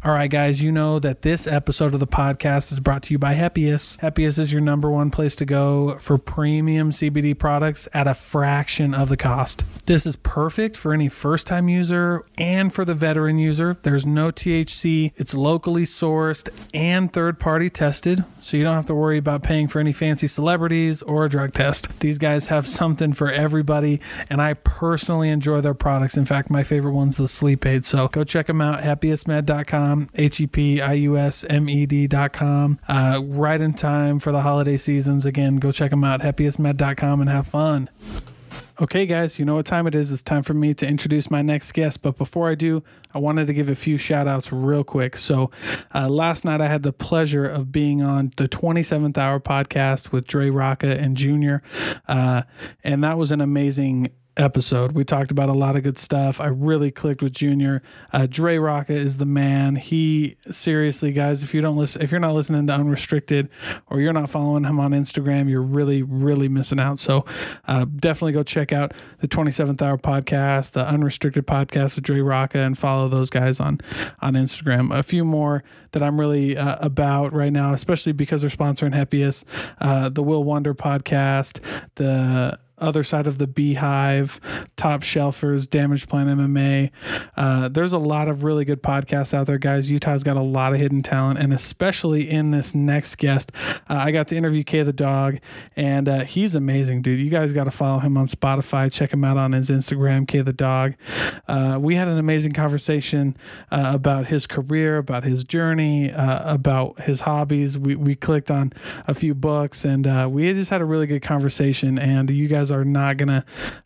All right, guys, you know that this episode of the podcast is brought to you by Hepius. Hepius is your number one place to go for premium CBD products at a fraction of the cost. This is perfect for any first-time user and for the veteran user. There's no THC. It's locally sourced and third-party tested, so you don't have to worry about paying for any fancy celebrities or a drug test. These guys have something for everybody, and I personally enjoy their products. In fact, my favorite one's the sleep aid. So go check them out, hepiusmed.com, HEPIUSMED.com. Right in time for the holiday seasons. Again, go check them out, hepiusmed.com, and have fun. Okay, guys, you know what time it is. It's time for me to introduce my next guest. But before I do, I wanted to give a few shout outs real quick. So last night I had the pleasure of being on the 27th Hour podcast with Dre Rocca and Junior. And that was an amazing episode. We talked about a lot of good stuff. I really clicked with Junior. Dre Rocca is the man. He seriously, guys, if you're not listening to Unrestricted or you're not following him on Instagram, you're really, really missing out. So definitely go check out the 27th Hour podcast, the Unrestricted podcast with Dre Rocca, and follow those guys on Instagram. A few more that I'm really about right now, especially because they're sponsoring Hepius, the Will Wonder podcast, the Other Side of the Beehive, Top Shelfers, Damage Plan MMA. There's a lot of really good podcasts out there, guys. Utah's got a lot of hidden talent, and especially in this next guest, I got to interview K the Dog, and he's amazing, dude. You guys got to follow him on Spotify. Check him out on his Instagram, K the Dog. We had an amazing conversation about his career, about his journey, about his hobbies. We clicked on a few books, and we just had a really good conversation, and you guys are not gonna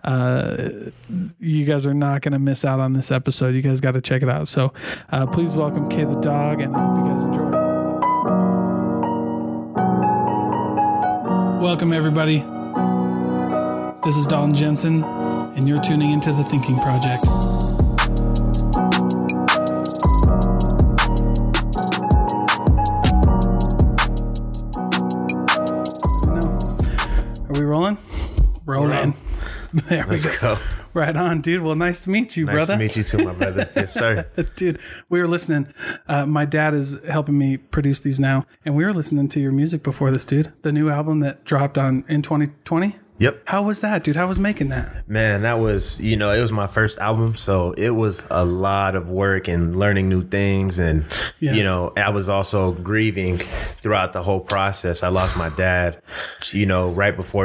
miss out on this episode. You guys got to check it out. So please welcome K the Dog, and I hope you guys enjoy. Welcome, everybody. This is Dalton Jensen, and you're tuning into The Thinking Project. Are we rolling? Rolling. There we go. Right on, dude. Well, nice to meet you, brother. Nice to meet you too, my brother. Yes, sir. Dude, we were listening. My dad is helping me produce these now, and we were listening to your music before this, dude. The new album that dropped in 2020. Yep. How was that, dude? How was making that? Man, that was, it was my first album, so it was a lot of work and learning new things. And, I was also grieving throughout the whole process. I lost my dad, right before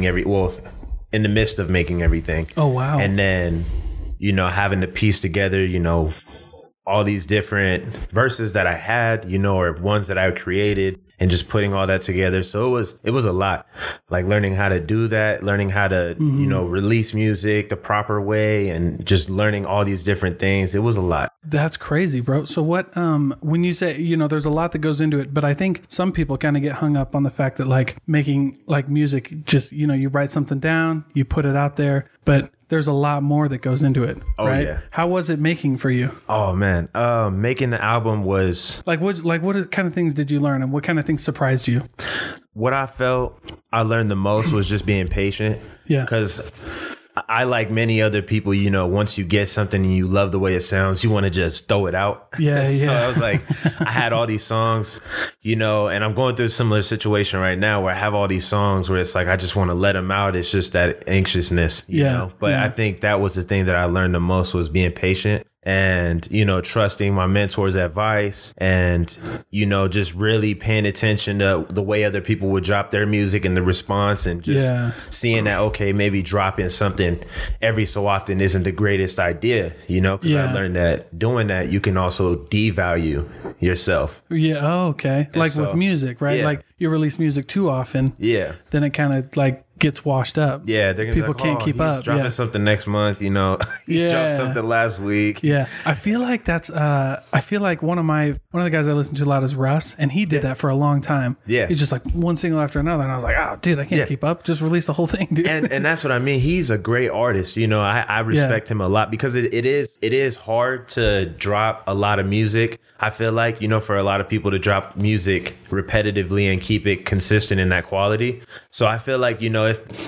in the midst of making everything. Oh, wow. And then, having to piece together, all these different verses that I had, or ones that I created, and just putting all that together. So it was a lot, like learning how to do that, learning how to, release music the proper way, and just learning all these different things. It was a lot. That's crazy, bro. So what, when you say, there's a lot that goes into it, but I think some people kind of get hung up on the fact that like making like music, just, you write something down, you put it out there, but there's a lot more that goes into it. Oh, right? Yeah. How was it making for you? Oh man. Making the album was what kind of things did you learn, and what kind of things surprised you? What I felt I learned the most was just being patient. Yeah. Because I, like many other people, once you get something and you love the way it sounds, you want to just throw it out. Yeah, So yeah. I was like, I had all these songs, and I'm going through a similar situation right now where I have all these songs where it's like, I just want to let them out. It's just that anxiousness, you know? But I think that was the thing that I learned the most, was being patient. And, trusting my mentor's advice, and, just really paying attention to the way other people would drop their music and the response, and just seeing that, okay, maybe dropping something every so often isn't the greatest idea, because I learned that doing that, you can also devalue yourself. Yeah. Oh, okay. And with music, right? Yeah. Like you release music too often. Yeah. Then it kind of like gets washed up. Yeah, they're gonna people be like, can't keep up. Dropping something next month, he dropped something last week. Yeah, I feel like that's. I feel like one of the guys I listen to a lot is Russ, and he did that for a long time. Yeah, he's just like one single after another, and I was like, oh, dude, I can't keep up. Just release the whole thing, dude. And that's what I mean. He's a great artist. I respect him a lot, because it is hard to drop a lot of music. I feel like, for a lot of people to drop music repetitively and keep it consistent in that quality. So I feel like, it's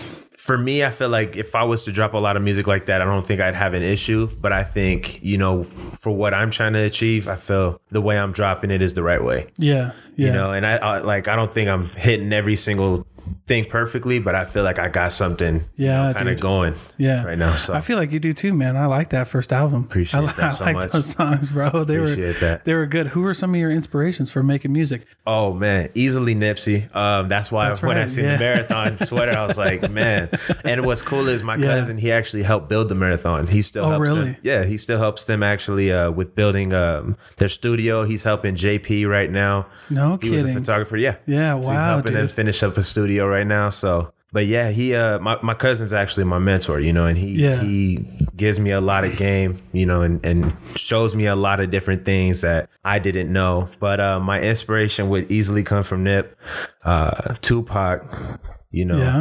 for me, I feel like if I was to drop a lot of music like that, I don't think I'd have an issue. But I think, you know, for what I'm trying to achieve, I feel the way I'm dropping it is the right way. Yeah. You know, and I don't think I'm hitting every single thing perfectly, but I feel like I got something kind of going right now. So I feel like you do too, man. I like that first album. Appreciate that so much. I like those songs, bro. They were good. Who were some of your inspirations for making music? Oh man, easily Nipsey. That's why when I seen the marathon sweater, I was like, man. And what's cool is my cousin, he actually helped build the marathon. He still helps them. Yeah, he still helps them actually with building their studio. He's helping JP right now. No kidding. He was a photographer. Yeah. Wow. So he's helping them finish up a studio right now. So, but yeah, he my cousin's actually my mentor, you know, and he gives me a lot of game, you know, and shows me a lot of different things that I didn't know. But my inspiration would easily come from Nip, Tupac, you know.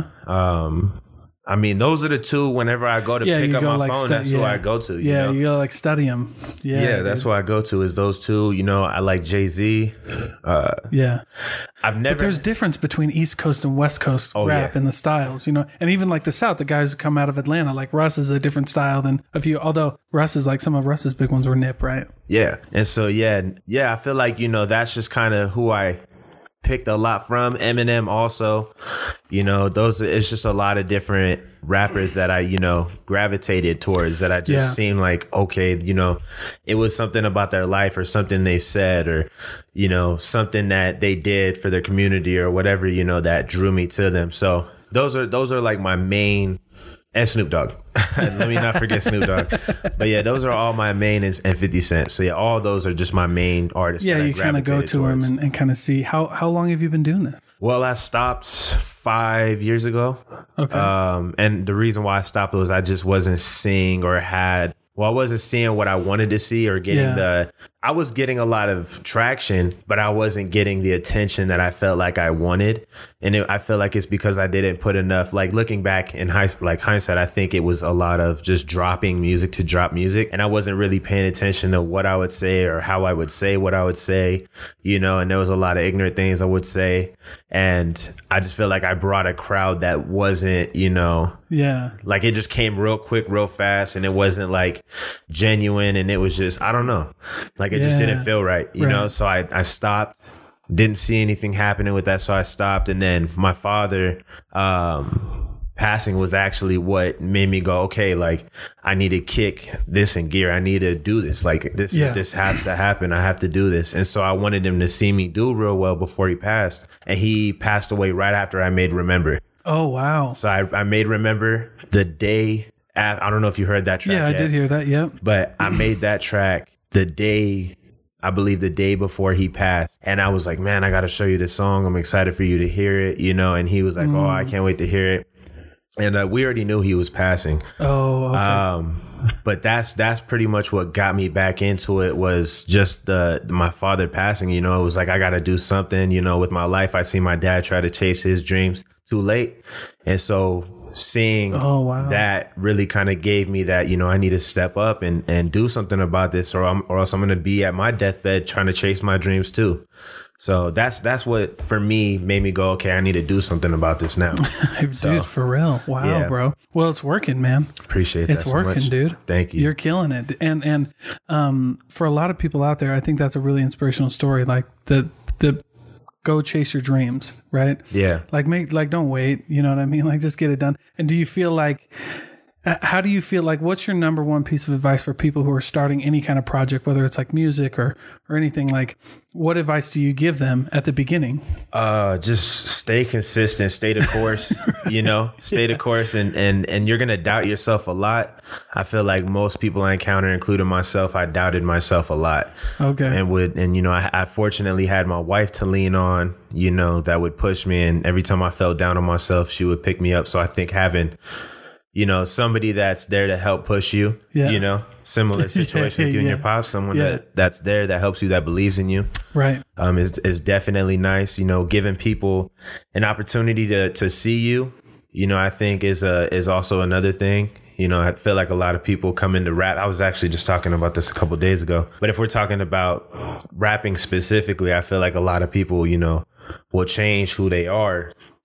I mean, those are the two. Whenever I go to pick up my phone, that's who I go to. You know? You go like study them. That's who I go to. Is those two. You know, I like Jay-Z. I've never. But there's difference between East Coast and West Coast rap and the styles. You know, and even like the South, the guys who come out of Atlanta, like Russ is a different style than a few. Although Russ is like some of Russ's big ones were Nip, right? Yeah, and so I feel like, you know, that's just kind of who I picked a lot from. Eminem also, you know, it's just a lot of different rappers that I, you know, gravitated towards, that I just seemed like, okay, you know, it was something about their life or something they said, or, you know, something that they did for their community or whatever, you know, that drew me to them. So those are like my main. And Snoop Dogg. Let me not forget Snoop Dogg. But yeah, those are all my main, and 50 Cent. So yeah, all those are just my main artists. Yeah, you kind of go to them and kind of see. How long have you been doing this? Well, I stopped 5 years ago. Okay. And the reason why I stopped was I just wasn't seeing I wasn't seeing what I wanted to see or getting I was getting a lot of traction, but I wasn't getting the attention that I felt like I wanted. And I feel like it's because I didn't put enough, like looking back in hindsight, I think it was a lot of just dropping music to drop music. And I wasn't really paying attention to what I would say or how I would say what I would say, you know, and there was a lot of ignorant things I would say. And I just feel like I brought a crowd that wasn't, you know, like it just came real quick, real fast. And it wasn't like genuine. And it was just, I don't know, like it just didn't feel right, you know? So I stopped, didn't see anything happening with that. So I stopped. And then my father, passing was actually what made me go, okay, like I need to kick this in gear. I need to do this. Like this has to happen. I have to do this. And so I wanted him to see me do real well before he passed. And he passed away right after I made Remember. Oh, wow. So I made Remember the day after. I don't know if you heard that track. Yeah, I did hear that. Yep. But I made that track the day before he passed. And I was like, man, I got to show you this song. I'm excited for you to hear it, you know? And he was like, oh, I can't wait to hear it. And we already knew he was passing. Oh, okay. But that's pretty much what got me back into it, was just my father passing. You know, it was like, I got to do something, you know, with my life. I see my dad try to chase his dreams too late. And so seeing that really kind of gave me that, you know, I need to step up and do something about this, or else I'm going to be at my deathbed trying to chase my dreams too. So that's what for me made me go, okay, I need to do something about this now. Dude, for real. Wow, bro. Well, it's working, man. Appreciate that. It's working, so much. dude. Thank you. You're killing it. And for a lot of people out there, I think that's a really inspirational story. Like the go chase your dreams, right? Yeah. Like don't wait. You know what I mean? Like just get it done. And do you feel like, how do you feel like, what's your number one piece of advice for people who are starting any kind of project, whether it's like music or anything? Like, what advice do you give them at the beginning? Just stay consistent, stay the course, you know, stay the course, and you're going to doubt yourself a lot. I feel like most people I encounter, including myself, I doubted myself a lot. Okay. And you know, I fortunately had my wife to lean on, you know, that would push me. And every time I fell down on myself, she would pick me up. So I think having, you know, somebody that's there to help push you, you know, similar situation with you and your pops, someone that's there, that helps you, that believes in you. Right. Is definitely nice. You know, giving people an opportunity to see you, you know, I think is also another thing. You know, I feel like a lot of people come into rap. I was actually just talking about this a couple of days ago. But if we're talking about rapping specifically, I feel like a lot of people, you know, will change who they are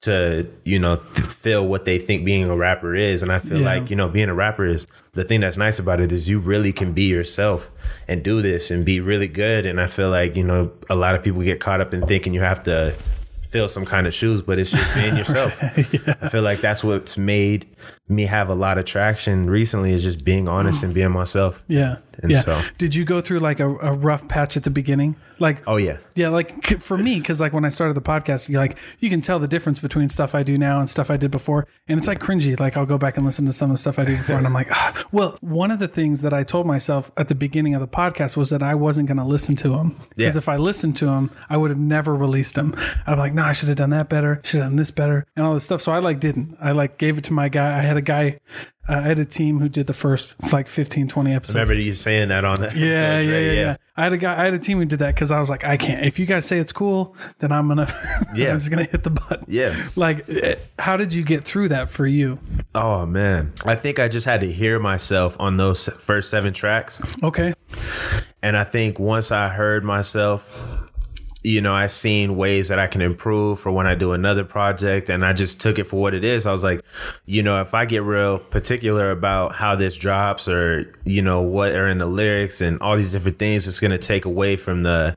to, you know, feel what they think being a rapper is. And I feel like, you know, being a rapper is, the thing that's nice about it is you really can be yourself and do this and be really good. And I feel like, you know, a lot of people get caught up in thinking you have to fill some kind of shoes, but it's just being yourself. Yeah. I feel like that's what's made me have a lot of traction recently, is just being honest and being myself. Yeah. And so, did you go through like a rough patch at the beginning? Like, oh yeah. Yeah. Like for me, cause like when I started the podcast, you can tell the difference between stuff I do now and stuff I did before. And it's like cringy. Like I'll go back and listen to some of the stuff I did before and I'm like, well, one of the things that I told myself at the beginning of the podcast was that I wasn't going to listen to them. Because if I listened to them, I would have never released them. I'd be like, no, I should have done that better. Should have done this better and all this stuff. So I like didn't. I like gave it to my guy. I had a team who did the first like 15, 20 episodes. I remember you saying that on that. Yeah. I had a team who did that because I was like, I can't. If you guys say it's cool, then I'm gonna. I'm just gonna hit the button. Yeah. Like, how did you get through that for you? Oh man, I think I just had to hear myself on those first 7 tracks. Okay. And I think once I heard myself, you know, I seen ways that I can improve for when I do another project, and I just took it for what it is. I was like, you know, if I get real particular about how this drops, or, you know, what are in the lyrics and all these different things, it's going to take away from the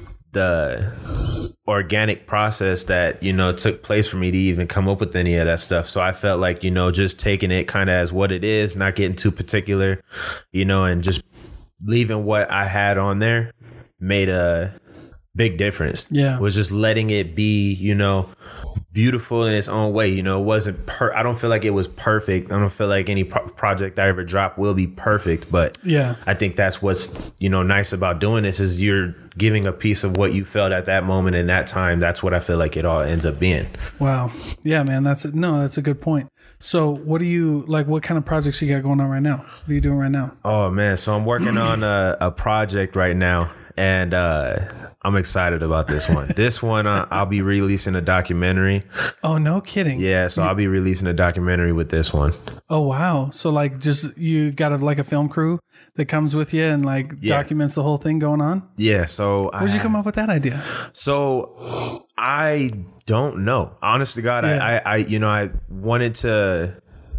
organic process that, you know, took place for me to even come up with any of that stuff. So I felt like, you know, just taking it kind of as what it is, not getting too particular, you know, and just leaving what I had on there made a big difference. Was just letting it be, you know, beautiful in its own way. You know, it wasn't I don't feel like it was perfect. I don't feel like any project I ever drop will be perfect, but I think that's what's, you know, nice about doing this, is you're giving a piece of what you felt at that moment in that time. That's what I feel like it all ends up being. Wow. Yeah, man, that's a good point. So what do you like, what kind of projects you got going on right now? What are you doing right now? Oh man, so I'm working on a project right now, and I'm excited about this one. This one, I'll be releasing a documentary. Oh, no kidding. Yeah, so I'll be releasing a documentary with this one. Oh, wow. So like, just you got a film crew that comes with you and like documents the whole thing going on? Yeah. So where'd you come up with that idea? So I don't know. Honest to God, I you know, I wanted to.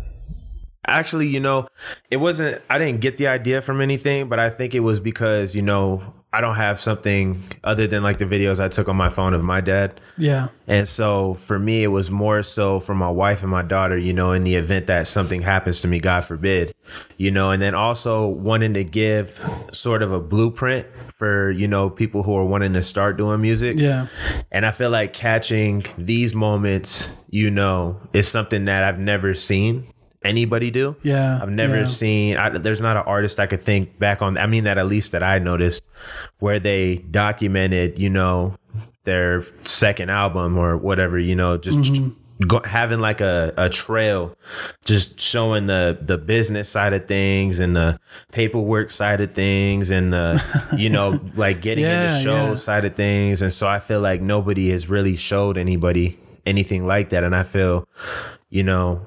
Actually, you know, it wasn't, I didn't get the idea from anything, but I think it was because, you know, I don't have something other than like the videos I took on my phone of my dad. Yeah. And so for me, it was more so for my wife and my daughter, you know, in the event that something happens to me, God forbid, you know, and then also wanting to give sort of a blueprint for, you know, people who are wanting to start doing music. Yeah. And I feel like catching these moments, you know, is something that I've never seen anybody do. Yeah. I've never seen, there's not an artist I could think back on, I mean, that at least that I noticed, where they documented, you know, their second album or whatever, you know, just having like a trail, just showing the business side of things and the paperwork side of things and the, you know, like getting into show side of things. And so I feel like nobody has really showed anybody anything like that. And I feel, you know,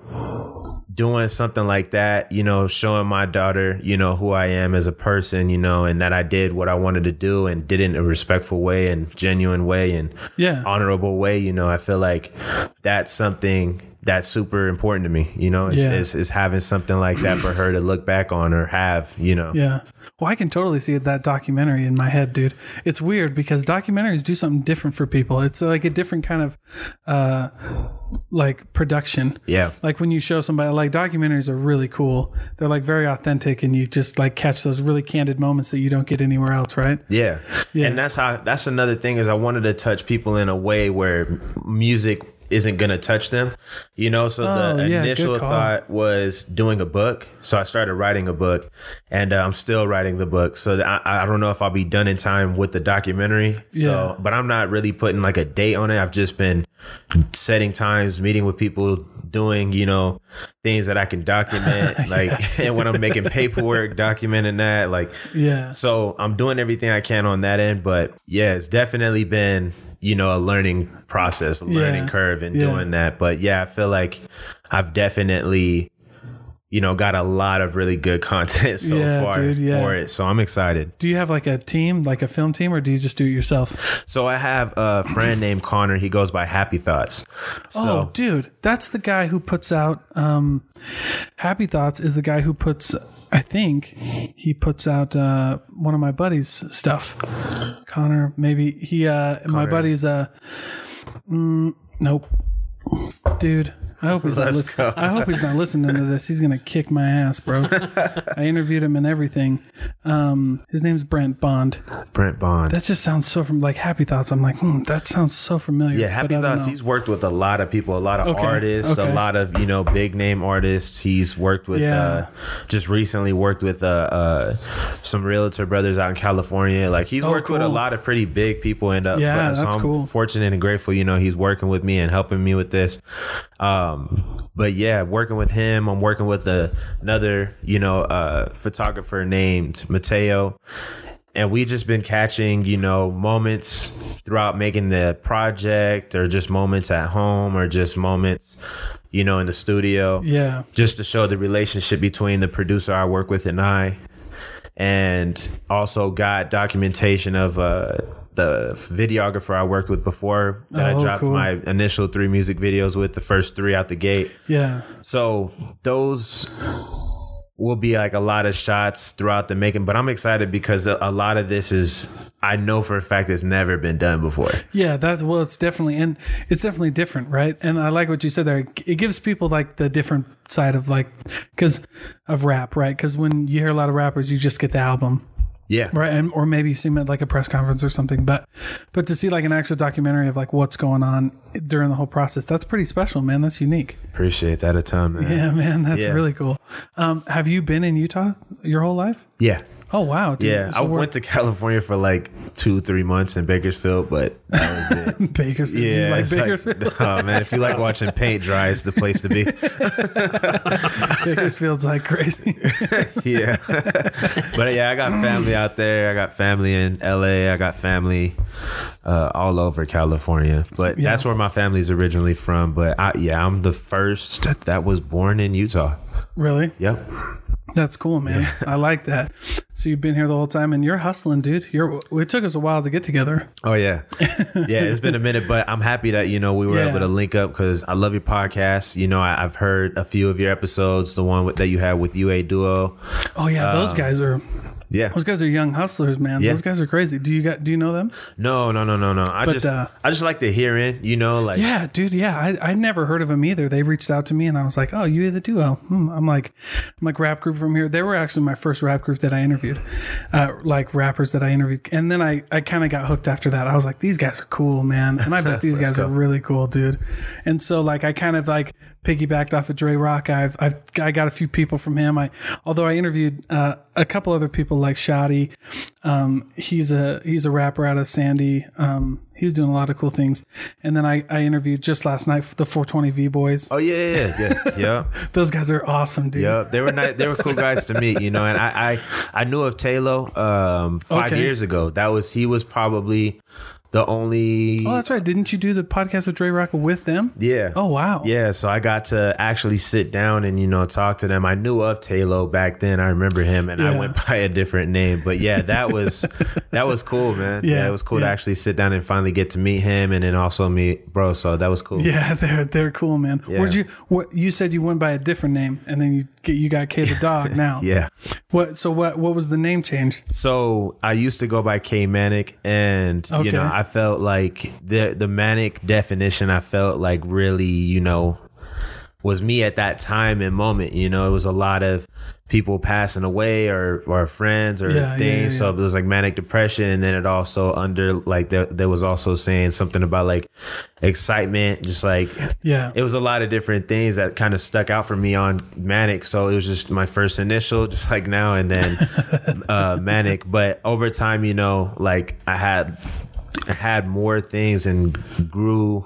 doing something like that, you know, showing my daughter, you know, who I am as a person, you know, and that I did what I wanted to do and did it in a respectful way and genuine way and honorable way, you know, I feel like that's something that's super important to me, you know, is having something like that for her to look back on or have, you know. Yeah. Well, I can totally see that documentary in my head, dude. It's weird because documentaries do something different for people. It's like a different kind of like production. Yeah. Like when you show somebody, like documentaries are really cool. They're like very authentic and you just like catch those really candid moments that you don't get anywhere else, right? Yeah. And that's another thing is I wanted to touch people in a way where music isn't going to touch them, you know? So the initial thought was doing a book. So I started writing a book and I'm still writing the book. So I don't know if I'll be done in time with the documentary. So, but I'm not really putting like a date on it. I've just been setting times, meeting with people, doing, you know, things that I can document, like, and when I'm making paperwork, documenting that, like, so I'm doing everything I can on that end. But yeah, it's definitely been, you know, a learning process, a learning curve in doing that. But yeah, I feel like I've definitely, got a lot of really good content so far for it. So I'm excited. Do you have like a team, like a film team, or do you just do it yourself? So I have a friend named Connor. He goes by Happy Thoughts. Oh, dude, that's the guy who puts out Happy Thoughts is the guy who puts, I think he puts out one of my buddies' stuff. Connor, maybe he, my buddy's, nope. Dude, I hope he's not listening. I hope he's not listening to this. He's gonna kick my ass, bro. I interviewed him and everything. His name's Brent Bond. Brent Bond. That just sounds so from like Happy Thoughts. I'm like, that sounds so familiar. Yeah, Happy Thoughts. He's worked with a lot of people, a lot of artists, a lot of big name artists. He's worked with just recently worked with some realtor brothers out in California. Like he's worked with a lot of pretty big people. And so that's cool. Fortunate and grateful. He's working with me and helping me with this. But yeah, working with him, I'm working with another, photographer named Mateo. And we just been catching, moments throughout making the project, or just moments at home, or just moments, in the studio. Yeah. Just to show the relationship between the producer I work with and I. And also got documentation of the videographer I worked with before that I dropped my initial 3 music videos with, the first 3 out the gate. Yeah. So those will be like a lot of shots throughout the making, but I'm excited because a lot of this is, I know for a fact, it's never been done before. Yeah, it's definitely different, right? And I like what you said there. It gives people like the different side of of rap, right? Because when you hear a lot of rappers, you just get the album. Yeah. Right. Or maybe you see him at like a press conference or something, but to see like an actual documentary of like what's going on during the whole process, that's pretty special, man. That's unique. Appreciate that a ton, man. Yeah, man. That's really cool. Have you been in Utah your whole life? Yeah. Oh, wow. Dude. Yeah. So I went to California for like 2-3 months in Bakersfield, but that was it. Bakersfield? Yeah. Do you like Bakersfield? Oh, man. If you like watching paint dry, it's the place to be. Bakersfield's like crazy. Yeah. But yeah, I got family out there. I got family in LA. I got family all over California. But that's where my family's originally from. But I'm the first that was born in Utah. Really? Yep. That's cool, man. Yeah. I like that. So you've been here the whole time, and you're hustling, dude. It took us a while to get together. Oh yeah, yeah. It's been a minute, but I'm happy that we were able to link up because I love your podcast. I've heard a few of your episodes. The one that you had with UA Duo. Oh yeah, those guys are. Yeah, those guys are young hustlers, man. Yeah. Those guys are crazy. Do you know them? No. I just like to hear it. Yeah, dude. Yeah, I never heard of them either. They reached out to me, and I was like, oh, you the Duo. I'm like rap group from here. They were actually my first rap group that I interviewed, like rappers that I interviewed, and then I kind of got hooked after that. I was like, these guys are cool, man, and I bet these guys are really cool, dude. And so like I kind of like piggybacked off of Dre Rock. I got a few people from him. Although I interviewed a couple other people like Shotty. He's a rapper out of Sandy. He's doing a lot of cool things. And then I interviewed just last night the 420 V Boys. Oh yeah. Those guys are awesome, dude. Yeah, they were nice. They were cool guys to meet, And I knew of Taylor 5 years ago. He was probably the only... Oh, that's right. Didn't you do the podcast with Dre Rock with them? Yeah. Oh, wow. Yeah, so I got to actually sit down and, talk to them. I knew of Taylor back then. I remember him, and I went by a different name. But yeah, that was cool, man. Yeah, it was cool to actually sit down and finally get to meet him and then also meet Bro. So that was cool. Yeah, they're cool, man. Yeah. You said you went by a different name, and then you got K the Dog now. Yeah. What was the name change? So I used to go by K Manic, and I felt like the manic definition, I felt like really, was me at that time and moment. It was a lot of people passing away or friends or things. So it was like manic depression. And then it also there was also saying something about like excitement, just like, it was a lot of different things that kind of stuck out for me on manic. So it was just my first initial, just like now, and then manic. But over time, like I had more things and grew,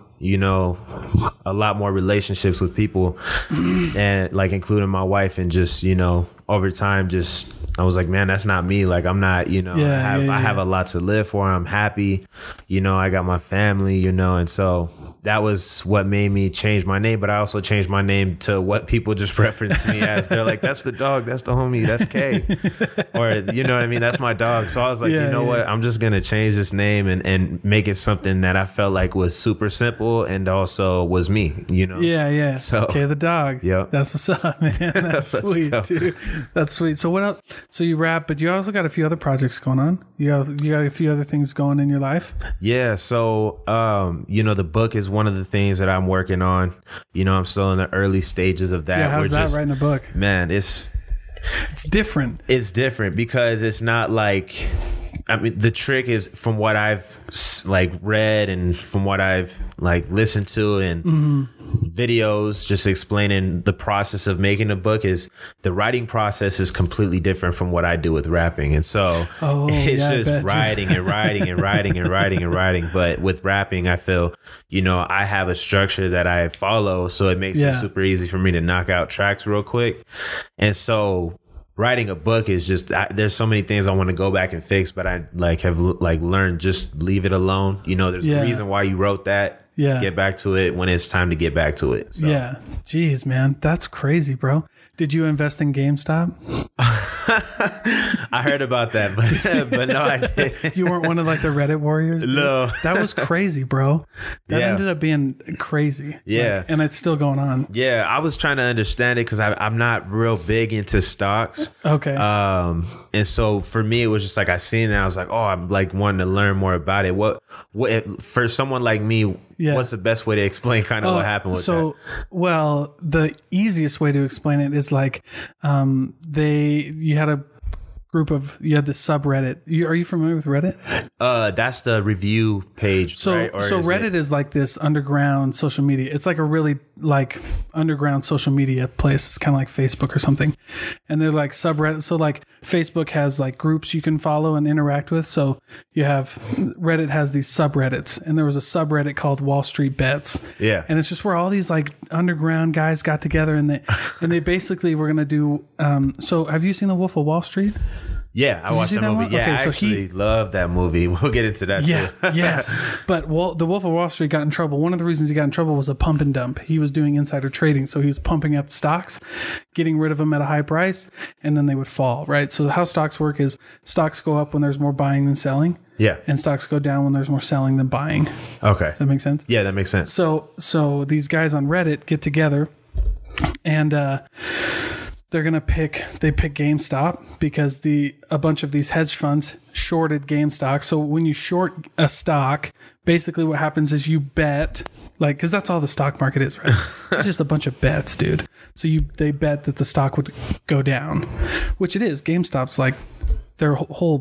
a lot more relationships with people and like including my wife, and just, over time, just I was like, man, that's not me. Like, I'm not, you know, I have a lot to live for. I'm happy, you know, I got my family, you know, and so that was what made me change my name. But I also changed my name to what people just reference me as. They're like, that's the dog, that's the homie, that's K. Or, you know what I mean? That's my dog. So I was like, you know what? I'm just going to change this name and make it something that I felt like was super simple and also was me, you know? Yeah. So, K the dog. Yep. That's what's up, man. That's sweet, dude. That's sweet. So what else? So you rap, but you also got a few other projects going on. You got a few other things going in your life. Yeah. So, you know, the book is one of the things that I'm working on. You know, I'm still in the early stages of that. Yeah, how's that writing a book? Man, it's different. It's different because it's not like, I mean, the trick is from what I've like read and from what I've like listened to and videos just explaining the process of making a book is the writing process is completely different from what I do with rapping. And so it's just writing and writing and writing and writing and writing. But with rapping, I feel, you know, I have a structure that I follow. So it makes it super easy for me to knock out tracks real quick. And so writing a book is just, there's so many things I want to go back and fix, but I like have like learned just leave it alone. You know, there's a reason why you wrote that. Yeah. Get back to it when it's time to get back to it. So. Yeah. Jeez, man. That's crazy, bro. Did you invest in GameStop? I heard about that, but no, I didn't. You weren't one of like the Reddit warriors? Dude? No. That was crazy, bro. That ended up being crazy. Yeah. Like, and it's still going on. Yeah. I was trying to understand it because I'm not real big into stocks. Okay. And so for me, it was just like I seen it. And I was like, oh, I'm like wanting to learn more about it. What for someone like me, what's the best way to explain kind of what happened with that? Well, the easiest way to explain it is like you had a group of, you had this subreddit. Are you familiar with Reddit? That's the review page, right? Or so Reddit is like this underground social media. It's like a really like underground social media place. It's kind of like Facebook or something. And they're like subreddit. So like Facebook has like groups you can follow and interact with. So you have, Reddit has these subreddits, and there was a subreddit called Wall Street Bets. Yeah. And it's just where all these like underground guys got together and they basically were going to do, so have you seen The Wolf of Wall Street? Yeah, I watched that movie. One? Yeah, okay, I actually love that movie. We'll get into that too. Yes. But The Wolf of Wall Street got in trouble. One of the reasons he got in trouble was a pump and dump. He was doing insider trading. So he was pumping up stocks, getting rid of them at a high price, and then they would fall, right? So how stocks work is stocks go up when there's more buying than selling. Yeah. And stocks go down when there's more selling than buying. Okay. Does that make sense? Yeah, that makes sense. So these guys on Reddit get together and they pick GameStop because a bunch of these hedge funds shorted GameStop. So when you short a stock, basically what happens is you bet, like, because that's all the stock market is, right? It's just a bunch of bets, dude. So they bet that the stock would go down, which it is. GameStop's like, their whole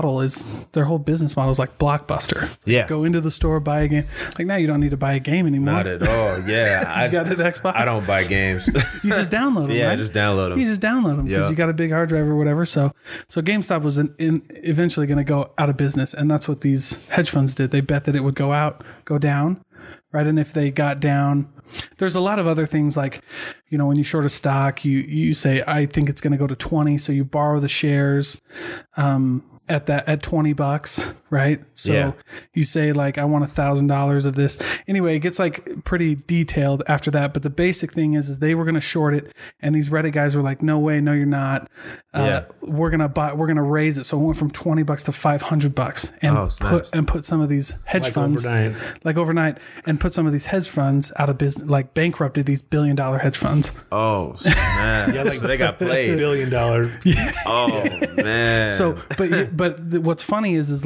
business model is like Blockbuster. Yeah. Go into the store, buy a game. Like now you don't need to buy a game anymore. Not at all. Yeah. You got an Xbox? I don't buy games. You just download them, yeah, right? I just download them. You just download them because you got a big hard drive or whatever. So GameStop was eventually going to go out of business. And that's what these hedge funds did. They bet that it would go down, right? And if they got down, there's a lot of other things like, you know, when you short a stock, you say, I think it's going to go to 20. So you borrow the shares at $20, right? So you say like, I want $1,000 of this. Anyway, it gets like pretty detailed after that. But the basic thing is they were going to short it. And these Reddit guys were like, no way, no, you're not. We're going to raise it. So it went from $20 to $500 and put some of these hedge funds overnight and put some of these hedge funds out of business, like bankrupted these $1 billion hedge funds. Oh, man. Yeah, like so they got played. $1 billion. Yeah. Oh, man. So, but what's funny is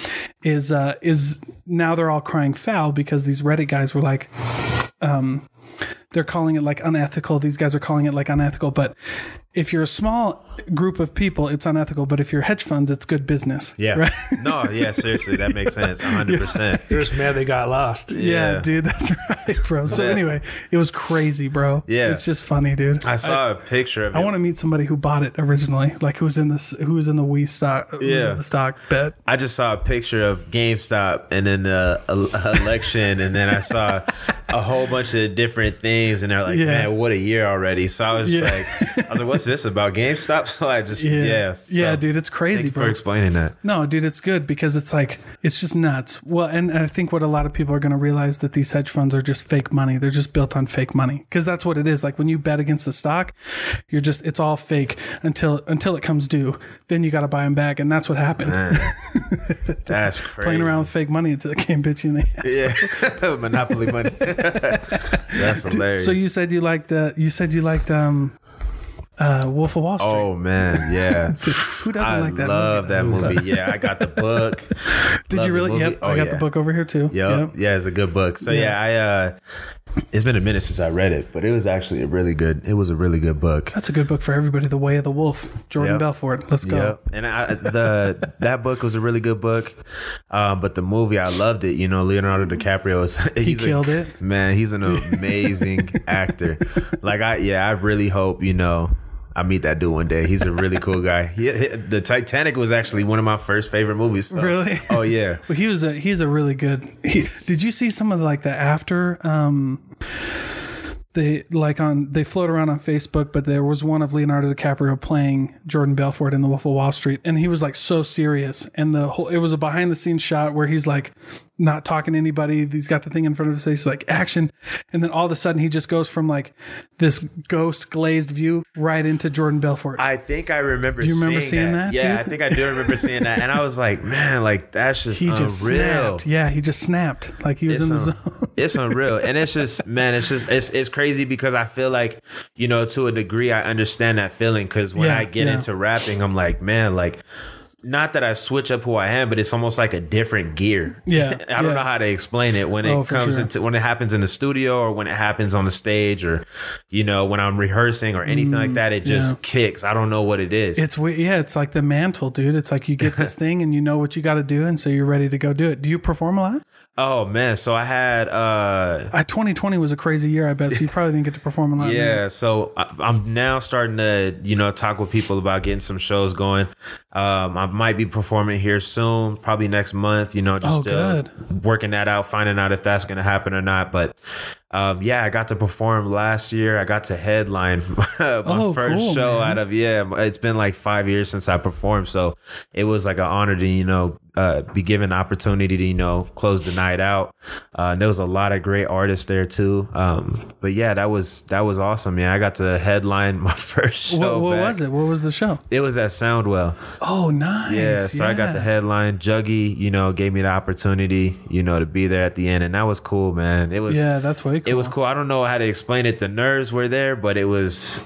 now they're all crying foul because these Reddit guys were like, they're calling it like unethical. These guys are calling it like unethical, but if you're a small group of people, it's unethical. But if you're hedge funds, it's good business. Yeah. Right? No, yeah, seriously. That makes sense. 100%. They're just mad they got lost. Yeah, dude, that's right, bro. So anyway, it was crazy, bro. Yeah. It's just funny, dude. I saw a picture of it. I want to meet somebody who bought it originally, like who was in the Wii stock, the stock bet. I just saw a picture of GameStop and then the election, and then I saw a whole bunch of different things, and they're like, man, what a year already. So I was just like, what's What's this about GameStop? So I just yeah, So, dude, it's crazy, thank you bro. for explaining that. No, dude, it's good because it's like it's just nuts. Well, and I think what a lot of people are going to realize that these hedge funds are just fake money. They're just built on fake money because that's what it is. Like when you bet against the stock, it's all fake until it comes due. Then you got to buy them back, and that's what happened. That's crazy. Playing around with fake money until it came bitch you in the ass. Yeah, Monopoly money. That's hilarious. So you said you liked Wolf of Wall Street. Oh man, yeah. Dude, who doesn't like that movie? I love that movie. Yeah, I got the book. Did you really? Yep, I got the book over here too. Yep. Yeah, it's a good book. So I it's been a minute since I read it, but it was actually a really good book. That's a good book for everybody. The Way of the Wolf, Jordan Belfort. Let's go. Yep. And that book was a really good book. But the movie, I loved it. You know, Leonardo DiCaprio he killed it. Man, he's an amazing actor. Like I really hope, I meet that dude one day. He's a really cool guy. The Titanic was actually one of my first favorite movies. So. Really? Oh yeah. Well, he's a really good. Did you see some of the after? They float around on Facebook, but there was one of Leonardo DiCaprio playing Jordan Belfort in The Wolf of Wall Street, and he was like so serious, and it was a behind the scenes shot where he's like not talking to anybody. He's got the thing in front of his face, like action, and then all of a sudden he just goes from like this ghost glazed view right into Jordan Belfort. I think I remember. Do you remember seeing that? Yeah, dude? I think I do remember seeing that, and I was like, man, like that's just unreal. Snapped. Yeah, he just snapped like he was in the zone. It's unreal, and it's just, man, it's crazy because I feel like, to a degree, I understand that feeling because when I get into rapping, I'm like, man, like. Not that I switch up who I am, but it's almost like a different gear. Yeah, I don't know how to explain it when it comes sure. when it happens in the studio or when it happens on the stage or, when I'm rehearsing or anything like that. It just kicks. I don't know what it is. It's it's like the mantle, dude. It's like you get this thing and you know what you got to do, and so you're ready to go do it. Do you perform a lot? Oh man, so I had 2020 was a crazy year, I bet. So you probably didn't get to perform a lot. Yeah, so I'm now starting to talk with people about getting some shows going. I might be performing here soon, probably next month. Just working that out, finding out if that's going to happen or not. But I got to perform last year. I got to headline my first show man. It's been like 5 years since I performed, so it was like an honor to be given the opportunity to close the night out. There was a lot of great artists there too. But yeah, that was awesome. Yeah, I got to headline my first show. What was it? What was the show? It was at Soundwell. Oh, nice. Yeah, so I got the headline. Juggy, gave me the opportunity, to be there at the end, and that was cool, man. It was that's way cool. It was cool. I don't know how to explain it. The nerves were there, but it was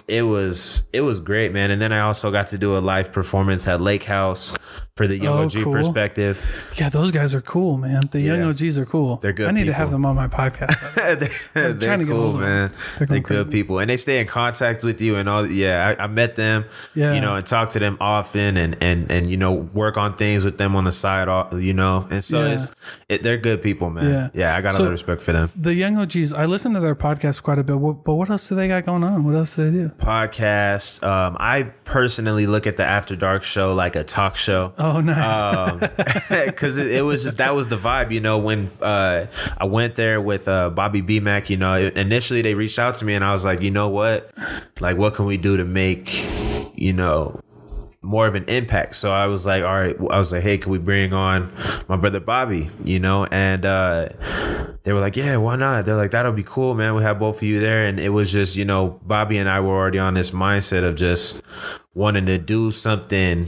great, man. And then I also got to do a live performance at Lake House for the Young OG Perspective. Yeah, those guys are cool, man. The Young OGs are cool. They're good. I need to have them on my podcast. they're trying to cool, man. They're good people, and they stay in contact with you and all. Yeah, I met them. Yeah, and talk to them often, and work on things with them on the side. And so they're good people, man. Yeah, I got a lot of respect for them. The Young OGs, I listen to their podcast quite a bit. But what else do they got going on? What else do they do? Podcast. I personally look at the After Dark show like a talk show. Oh, nice. Because it was just, that was the vibe, when I went there with Bobby B-Mac, initially they reached out to me and I was like, you know what? Like, what can we do to make, more of an impact? So I was like, all right, hey, can we bring on my brother Bobby, and they were like, yeah, why not? They're like, that'll be cool, man. We have both of you there. And it was just, Bobby and I were already on this mindset of just wanting to do something,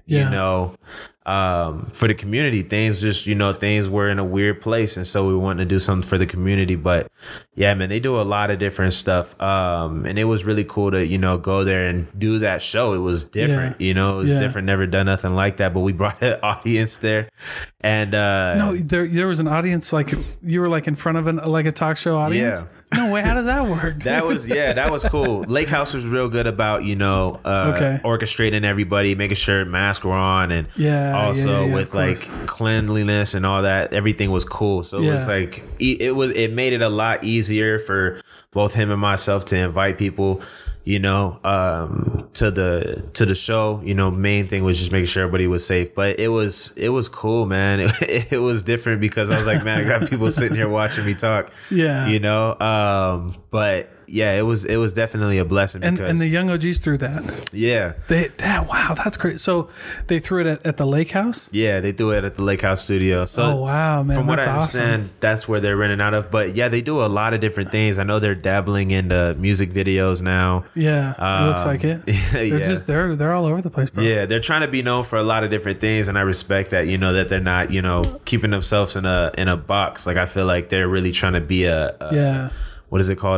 for the community. Things just, things were in a weird place. And so we wanted to do something for the community. But yeah, man, they do a lot of different stuff. And it was really cool to, go there and do that show. It was different, it was different. Never done nothing like that. But we brought an audience there. And no, there was an audience, like you were like in front of a talk show audience. Yeah. No way. How does that work? That was cool. Lake House was real good about, orchestrating everybody, making sure masks were on, and with like cleanliness and all that. Everything was cool. So it was like, it made it a lot easier for both him and myself to invite people. you know, to the show. You know, main thing was just making sure everybody was safe. But it was cool, man. It was different because I was like, man, I got people sitting here watching me talk. Yeah. You know, but yeah, it was definitely a blessing. And because, the Young OGs threw that. Yeah. Wow, that's great. So they threw it at the Lake House? Yeah, they do it at the Lake House Studio. So oh, wow, man. From what that's I understand, awesome. that's where they're renting out of. But yeah, they do a lot of different things. I know they're dabbling into music videos now. Yeah, it looks like it. They're all over the place, bro. Yeah, they're trying to be known for a lot of different things, and I respect that, you know, that they're not, you know, keeping themselves in a box. Like, I feel like they're really trying to be a what is it called?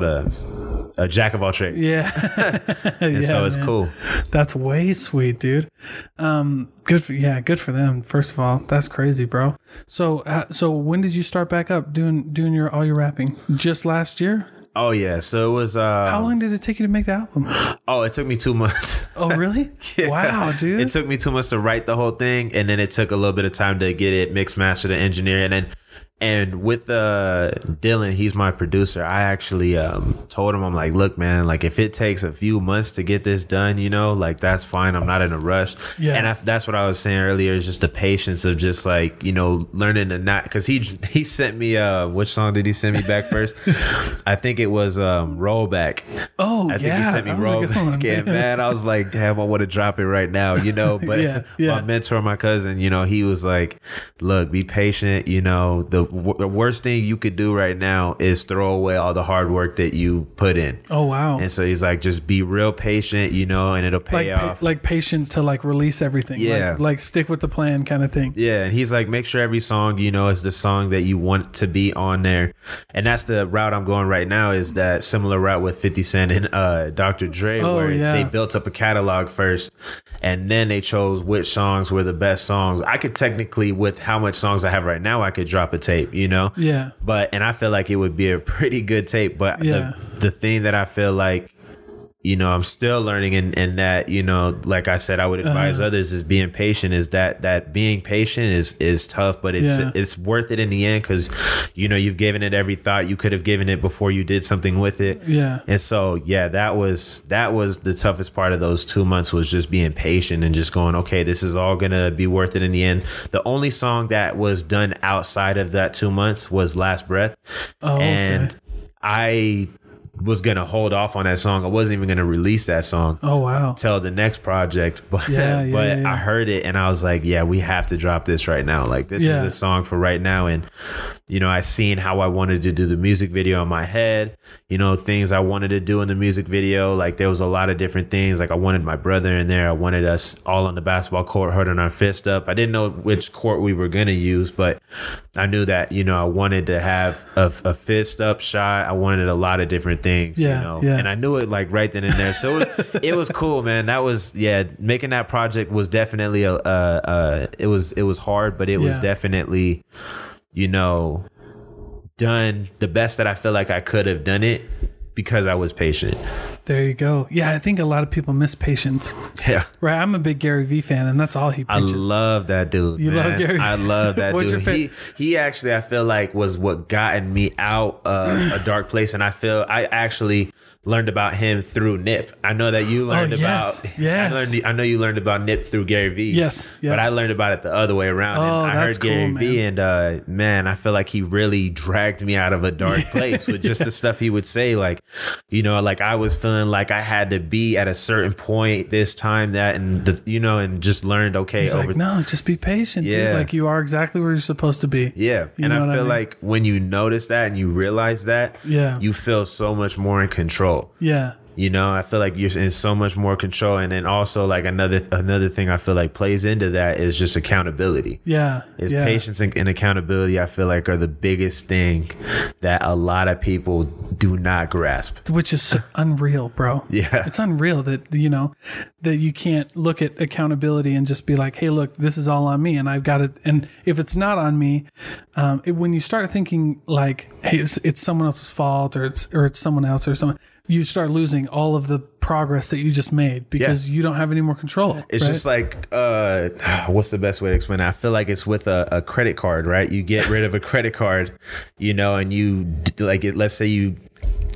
A jack of all trades. Yeah. And so it's cool. That's way sweet, dude. Good for them. First of all, that's crazy, bro. So when did you start back up doing all your rapping? Just last year? Oh yeah. So it was how long did it take you to make the album? Oh, it took me 2 months. Oh really? Yeah. Wow, dude. It took me 2 months to write the whole thing, and then it took a little bit of time to get it mixed, mastered, and engineered. And with Dylan, he's my producer. I actually told him, I'm like, look, man, like if it takes a few months to get this done, you know, like that's fine. I'm not in a rush. Yeah. And that's what I was saying earlier, is just the patience of just like, you know, learning to not, because he sent me which song did he send me back first? I think it was Rollback. Oh, I think he sent me Rollback. And man, I was like, damn, I want to drop it right now, you know. But my mentor, my cousin, you know, he was like, look, be patient, you know. The worst thing you could do right now is throw away all the hard work that you put in. Oh wow. And so he's like, just be real patient, you know, and it'll pay off. Like patient to like release everything. Yeah. Like stick with the plan kind of thing. Yeah. And he's like, make sure every song, you know, is the song that you want to be on there. And that's the route I'm going right now, is that similar route with 50 Cent and Dr. Dre, where they built up a catalog first, and then they chose which songs were the best songs. I could technically, with how much songs I have right now, I could drop a tape, you know? Yeah. And I feel like it would be a pretty good tape. But the thing that I feel like, you know, I'm still learning, and that, you know, like I said, I would advise others, is being patient. Is that being patient is tough, but it's worth it in the end, because, you know, you've given it every thought you could have given it before you did something with it. Yeah. And so, yeah, that was the toughest part of those 2 months, was just being patient and just going, okay, this is all gonna be worth it in the end. The only song that was done outside of that 2 months was Last Breath. Oh, and okay. I was gonna hold off on that song. I wasn't even gonna release that song. Oh wow. Till the next project, but I heard it and I was like, yeah, we have to drop this right now. Like, this is a song for right now. And you know, I seen how I wanted to do the music video in my head. You know, things I wanted to do in the music video. Like, there was a lot of different things. Like, I wanted my brother in there. I wanted us all on the basketball court holding our fist up. I didn't know which court we were gonna use, but I knew that, you know, I wanted to have a fist up shot. I wanted a lot of different things, you know, and I knew it like right then and there. So it was cool, man. That was, making that project was definitely it was hard, but it was definitely, you know, done the best that I feel like I could have done it, because I was patient. There you go. Yeah, I think a lot of people miss patience. Yeah. Right. I'm a big Gary Vee fan, and that's all he preaches. I love that dude. You love Gary Vee? I love that What's dude. Your favorite? He actually, I feel like, was what gotten me out a dark place. And I actually learned about him through Nip. I know that you learned about. Yes. I know you learned about Nip through Gary Vee. Yes. Yeah. But I learned about it the other way around. And I heard Gary Vee, and man, I feel like he really dragged me out of a dark place with just the stuff he would say. Like, you know, like I was feeling like I had to be at a certain point this time, that, and you know, and just learned, okay. He's like, no, just be patient, dude. Like, you are exactly where you're supposed to be. Yeah. And I feel like when you notice that and you realize that, you feel so much more in control. Yeah. You know, I feel like you're in so much more control. And then also, like, another thing I feel like plays into that is just accountability. Yeah. Patience and accountability, I feel like, are the biggest thing that a lot of people do not grasp. Which is unreal, bro. Yeah. It's unreal that, you know, that you can't look at accountability and just be like, hey, look, this is all on me and I've got it. And if it's not on me, when you start thinking like, hey, it's someone else's fault, or it's someone else or someone, you start losing all of the progress that you just made, because you don't have any more control. It's just like, what's the best way to explain it? I feel like it's with a credit card, right? You get rid of a credit card, you know, and you, like, let's say you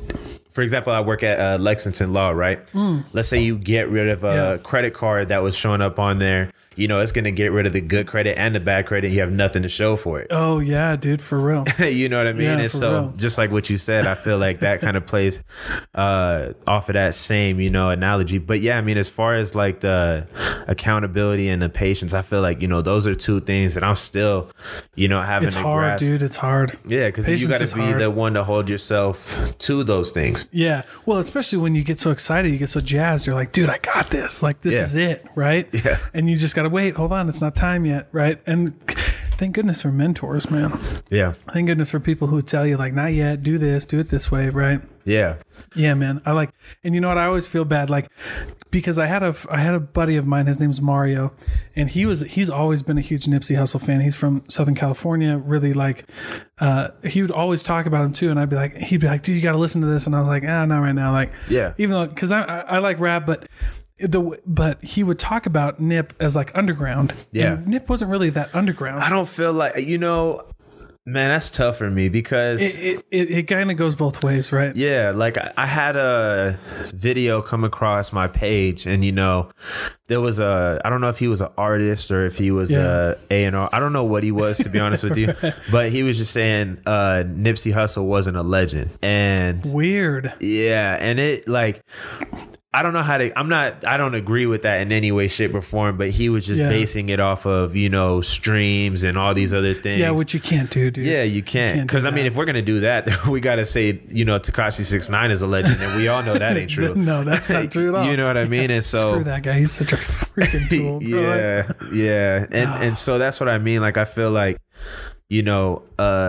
for example, I work at Lexington Law, right? Let's say you get rid of a credit card that was showing up on there. You know, it's going to get rid of the good cret and the bad credit. You have nothing to show for it. Oh, yeah, dude, for real. You know what I mean? Yeah, and so real. just like what you said, I feel like that kind of plays off of that same, you know, analogy. But yeah, I mean, as far as like the accountability and the patience, I feel like, you know, those are two things that I'm still, you know, having It's to hard, grasp. dude. It's hard. Yeah, because you got Patience to is be hard. the one to hold yourself to those things. Yeah. Well, especially when you get so excited, you get so jazzed. You're like, dude, I got this. Like, this Yeah. is it, right? Yeah. And you just got to wait. Hold on. It's not time yet, right? And thank goodness for mentors, man. Yeah. Thank goodness for people who tell you, like, not yet, do this, do it this way, right? Yeah. Yeah, man. I like, and you know what? I always feel bad, like, because I had a buddy of mine. His name's Mario, and he's always been a huge Nipsey Hussle fan. He's from Southern California. Really, like, he would always talk about him too. And he'd be like, dude, you got to listen to this. And I was like, not right now. Like, Yeah. even though, because I like rap, but he would talk about Nip as like underground. Yeah. And Nip wasn't really that underground. I don't feel like, you know, man, that's tough for me because It kind of goes both ways, right? yeah, like I had a video come across my page, and you know, there was I don't know if he was an artist or if he was a A&R. I don't know what he was, to be honest with you, but he was just saying Nipsey Hussle wasn't a legend, and Weird. yeah, and it like. I don't know how to, I don't agree with that in any way, shape, or form, but he was just basing it off of, you know, streams and all these other things. Yeah, which you can't do, dude. Yeah, you can't. Because, I mean, if we're going to do that, we got to say, you know, Tekashi 6ix9ine is a legend, and we all know that ain't true. No, that's not true at all. You know what I mean? And so. Screw that guy. He's such a freaking tool. Bro. Yeah. And so that's what I mean. Like, I feel like, you know,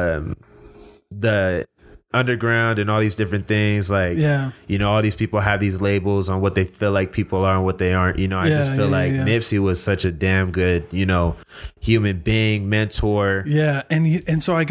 the underground and all these different things, like, you know, all these people have these labels on what they feel like people are and what they aren't. You know, I just feel like Nipsey was such a damn good, you know, human being, mentor. Yeah, and so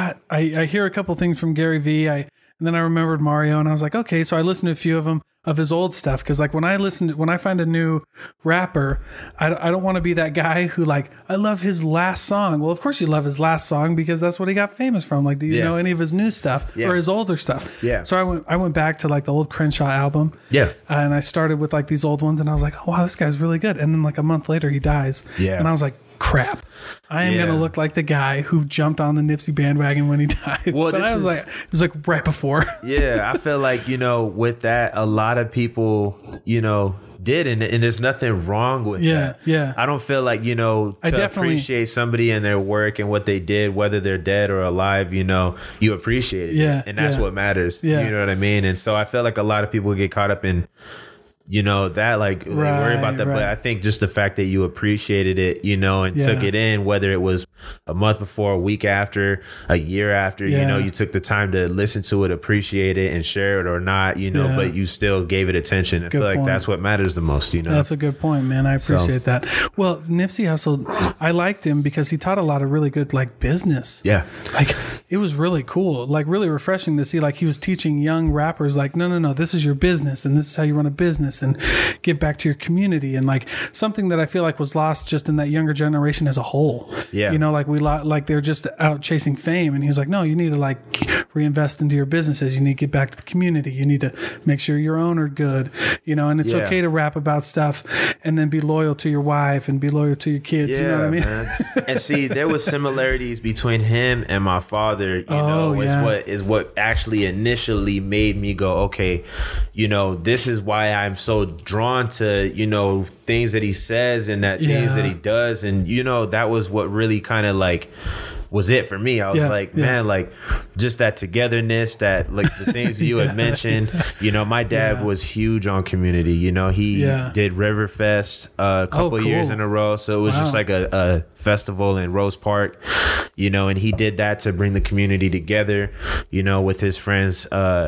I hear a couple things from Gary Vee. And then I remembered Mario, and I was like, okay. So I listened to a few of them, of his old stuff, because like when I find a new rapper, I don't want to be that guy who like, I love his last song. Well, of course you love his last song because that's what he got famous from. Like, do you know any of his new stuff or his older stuff? Yeah. So I went back to like the old Crenshaw album. Yeah. And I started with like these old ones, and I was like, oh wow, this guy's really good. And then like a month later he dies. Yeah. And I was like, crap, I am gonna look like the guy who jumped on the Nipsey bandwagon when he died. Well, but it was like right before. Yeah, I feel like, you know, with that, a lot of people, you know, did, and there's nothing wrong with that. Yeah. I don't feel like, you know, to appreciate somebody and their work and what they did, whether they're dead or alive, you know, you appreciate it. Yeah. And that's what matters. Yeah. You know what I mean? And so I feel like a lot of people get caught up in, you know, that like they worry about that, but I think just the fact that you appreciated it, you know, and took it in, whether it was a month before, a week after, a year after, you know, you took the time to listen to it, appreciate it, and share it or not, you know, but you still gave it attention. I feel like that's what matters the most, you know. That's a good point, man. I appreciate that. Well, Nipsey Hussle, I liked him because he taught a lot of really good like business. Yeah. Like it was really cool, like really refreshing to see, like he was teaching young rappers like, no, this is your business and this is how you run a business and give back to your community, and like something that I feel like was lost just in that younger generation as a whole. Yeah. You know, like they're just out chasing fame, and he was like, no, you need to like reinvest into your businesses. You need to get back to the community. You need to make sure your own are good, you know, and it's okay to rap about stuff and then be loyal to your wife and be loyal to your kids. You know what I mean? Man. And see, there was similarities between him and my father, you know, is what actually initially made me go, okay, you know, this is why I'm so drawn to, you know, things that he says and that things that he does. And, you know, that was what really kind of like was it for me. I was like, man, like just that togetherness, that like the things you had mentioned, you know, my dad was huge on community, you know, he did Riverfest a couple years in a row. So it was just like a festival in Rose Park, you know, and he did that to bring the community together, you know, with his friends.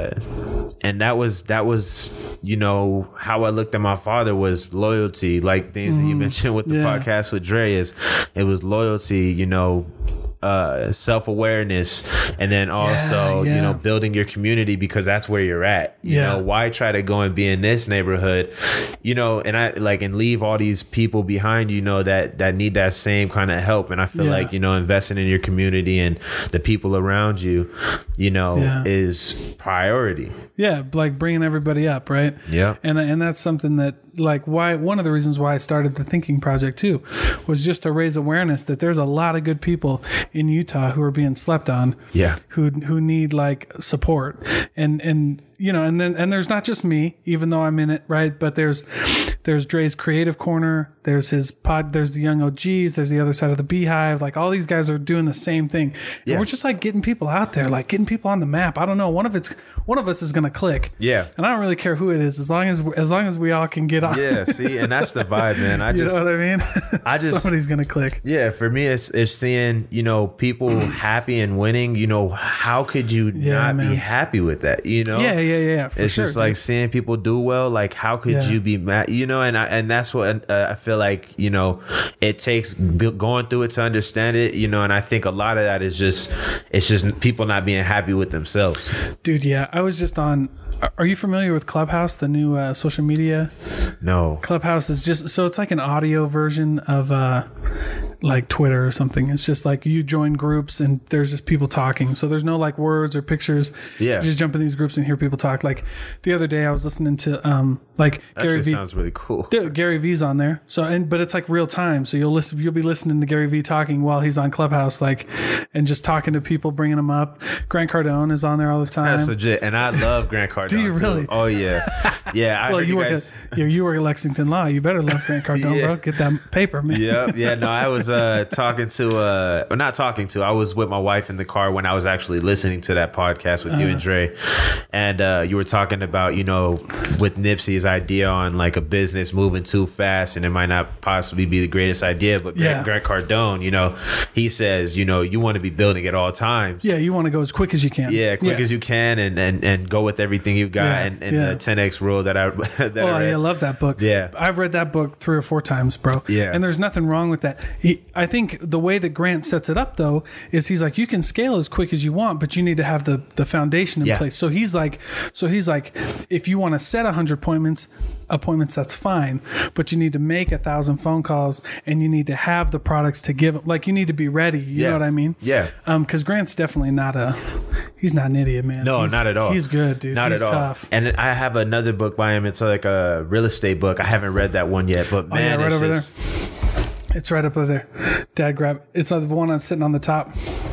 And that was, you know, how I looked at my father was loyalty, like things that you mentioned with the podcast with Dre, is it was loyalty, you know, self-awareness, and then also you know, building your community, because that's where you're at. You know, why try to go and be in this neighborhood, you know, and I like, and leave all these people behind, you know, that need that same kind of help. And I feel like, you know, investing in your community and the people around you, you know, is priority. Yeah, like bringing everybody up, right? Yeah. And that's something that, like, why one of the reasons why I started the Thinking Project too was just to raise awareness that there's a lot of good people in Utah who are being slept on. Yeah. Who need like support. And you know, and there's not just me, even though I'm in it, right? But there's Dre's Creative Corner, there's his pod, there's the Young OGs, there's the Other Side of the Beehive. Like, all these guys are doing the same thing. And we're just like getting people out there, like getting people on the map. I don't know. One of us is gonna click. Yeah. And I don't really care who it is, as long as we all can get on. Yeah, see, and that's the vibe, man. You know what I mean? Somebody's gonna click. Yeah, for me, it's seeing, you know, people happy and winning. You know, how could you not be happy with that? You know? Yeah. It's just like seeing people do well. Like, how could you be mad? You know, and that's what I feel like. You know, it takes going through it to understand it. You know, and I think a lot of that is just people not being happy with themselves. Dude, yeah, I was just on. Are you familiar with Clubhouse, the new social media? No. Clubhouse is just, so it's like an audio version of like Twitter or something. It's just like you join groups and there's just people talking. So there's no like words or pictures. Yeah. You just jump in these groups and hear people talk. Like the other day I was listening to like Gary Vee. Sounds really cool. Dude, Gary Vee's on there. So but it's like real time. So you'll be listening to Gary Vee talking while he's on Clubhouse, like, and just talking to people, bringing them up. Grant Cardone is on there all the time. That's legit. And I love Grant Cardone. Do you really? Too. Oh yeah. Yeah. Well, you work at Lexington Law. You better love Grant Cardone, bro. Get that paper, man. Yeah. No, I was I was with my wife in the car when I was actually listening to that podcast with you and Dre, and you were talking about, you know, with Nipsey's idea on like a business moving too fast and it might not possibly be the greatest idea, but Grant Cardone, you know, he says, you know, you want to be building at all times. Yeah, you want to go as quick as you can. Yeah, quick as you can, and go with everything you got, and the 10X rule that I I love that book. Yeah, I've read that book 3 or 4 times, bro. Yeah, and there's nothing wrong with that. I think the way that Grant sets it up though is he's like, you can scale as quick as you want, but you need to have the foundation in place. So he's like, if you want to set 100 appointments, that's fine, but you need to make 1,000 phone calls and you need to have the products to give. Like, you need to be ready. You know what I mean? Yeah. Because Grant's definitely he's not an idiot, man. No, not at all. He's good, dude. He's tough. And I have another book by him. It's like a real estate book. I haven't read that one yet, but man, right over there. It's right up over there. Dad, grab it. It's the one that's sitting on the top.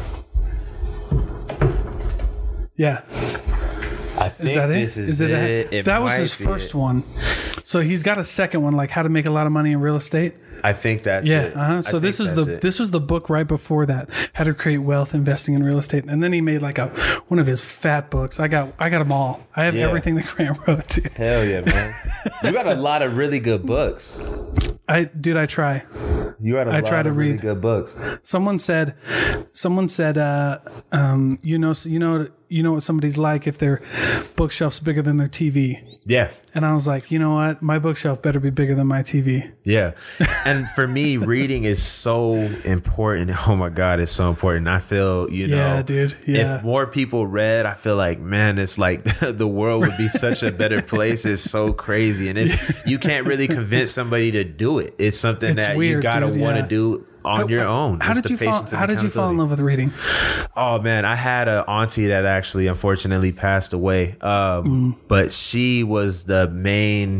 Yeah. I think is that it? That was his first one. So he's got a second one, like how to make a lot of money in real estate. I think that's it. So this was the book right before that, How to Create Wealth Investing in Real Estate, and then he made like one of his fat books. I got them all. I have everything that Grant wrote. Dude. Hell yeah, man! You got a lot of really good books. I try. You got a lot of really good books. Someone said, you know what somebody's like if their bookshelf's bigger than their TV. Yeah. And I was like, you know what? My bookshelf better be bigger than my TV. Yeah. And for me, reading is so important. Oh my God, it's so important. I feel, yeah, dude. Yeah. If more people read, I feel like, man, it's like the world would be such a better place. It's so crazy. And you can't really convince somebody to do it. It's something that you got to want to do on your own. How did you fall in love with reading? Oh man, I had an auntie that actually unfortunately passed away. But she was the main,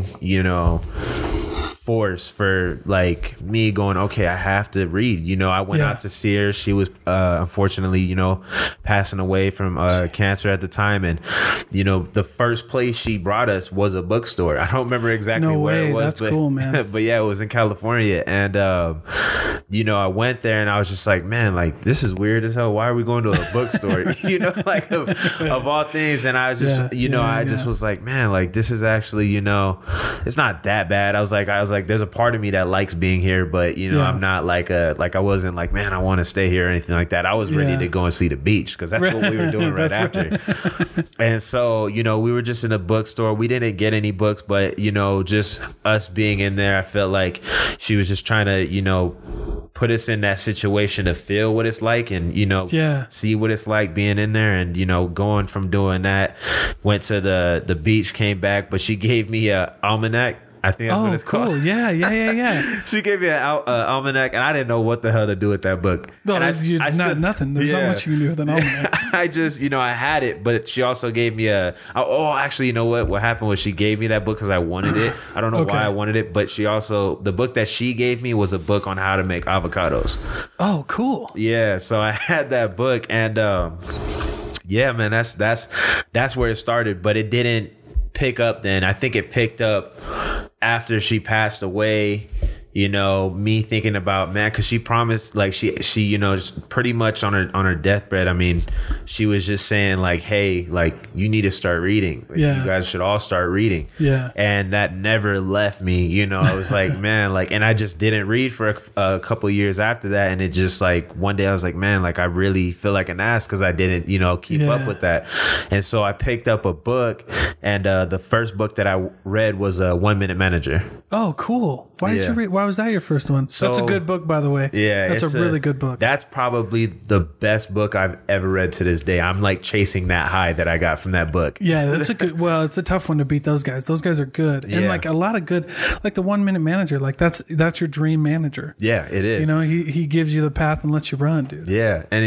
force for like me going, okay, I have to read. I went out to see her. She was unfortunately, passing away from cancer at the time. And, the first place she brought us was a bookstore. I don't remember exactly where it was. That's cool, man. But yeah, it was in California. And, I went there and I was just like, man, like this is weird as hell. Why are we going to a bookstore? Like of all things. And I was just, I just was like, man, like this is actually, it's not that bad. I was like, there's a part of me that likes being here, but I'm not I wasn't like, man, I want to stay here or anything like that. I was ready to go and see the beach because that's what we were doing right after. Right. And so, we were just in a bookstore. We didn't get any books, but just us being in there, I felt like she was just trying to, put us in that situation to feel what it's like and, see what it's like being in there. And, going from doing that, went to the beach, came back, but she gave me a almanac. I think that's what it's called. Oh, cool. Yeah. She gave me an almanac, and I didn't know what the hell to do with that book. No, nothing. There's not much you can do with an almanac. I just, I had it, but she also gave me actually, you know what? What happened was she gave me that book because I wanted it. I don't know why I wanted it, but the book that she gave me was a book on how to make avocados. Oh, cool. Yeah, so I had that book, and yeah, man, that's where it started, but it didn't pick up then. I think it picked up after she passed away. Me thinking about, man, because she promised, like she just pretty much on her deathbed. I mean, she was just saying like, hey, like you need to start reading. Like, you guys should all start reading. Yeah. And that never left me. I was like, man, like, and I just didn't read for a couple years after that. And it just like one day I was like, man, like I really feel like an ass because I didn't, keep up with that. And so I picked up a book, and the first book that I read was a 1 Minute Manager. Oh, cool. Why did you read? Why was that your first one? So, that's a good book, by the way. Yeah, that's a really good book. That's probably the best book I've ever read to this day. I'm like chasing that high that I got from that book. Yeah, that's a good. Well, it's a tough one to beat those guys. Those guys are good, and like a lot of good, like the 1 Minute Manager. Like that's your dream manager. Yeah, it is. He gives you the path and lets you run, dude. Yeah, and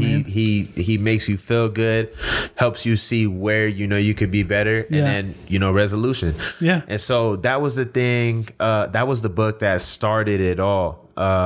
he makes you feel good, helps you see where you could be better, and then resolution. Yeah, and so that was the thing. That was the book that started it all.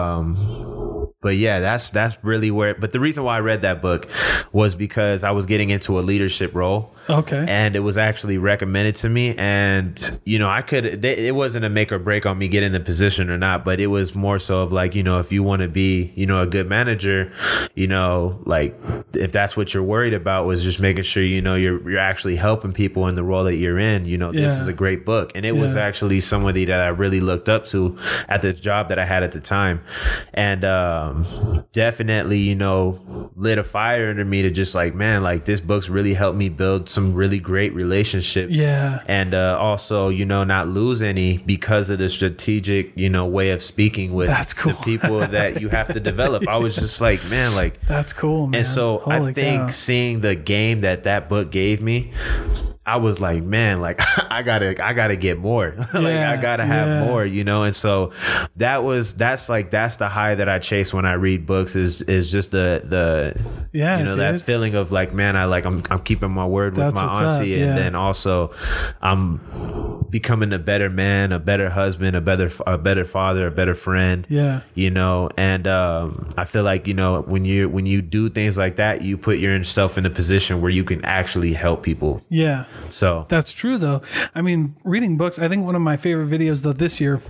But yeah, that's really where. But the reason why I read that book was because I was getting into a leadership role. Okay. And it was actually recommended to me, and it wasn't a make or break on me getting the position or not, but it was more so of like, if you want to be, a good manager, like if that's what you're worried about, was just making sure you're actually helping people in the role that you're in. This is a great book, and it was actually somebody that I really looked up to at the job that I had at the time, and definitely lit a fire under me to just like, man, like this book's really helped me build some really great relationships, and also not lose any because of the strategic way of speaking with the people that you have to develop. I was just like, man, like that's cool, man. And so I think seeing the game that book gave me, I was like, man, like I gotta get more. I gotta have more, And so that's the high that I chase when I read books is just the that feeling of like, man, I'm keeping my word with my auntie, and then also I'm becoming a better man, a better husband, a better father, a better friend. Yeah. And I feel like, when you do things like that, you put yourself in a position where you can actually help people. Yeah. So that's true, though. I mean, reading books, I think one of my favorite videos, though, this year,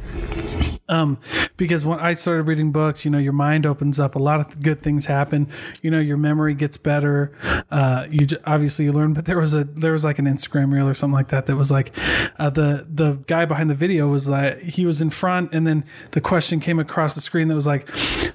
because when I started reading books, your mind opens up, a lot of good things happen, your memory gets better. Obviously you learn, but there was like an Instagram reel or something like that was like, the guy behind the video was like, he was in front, and then the question came across the screen that was like,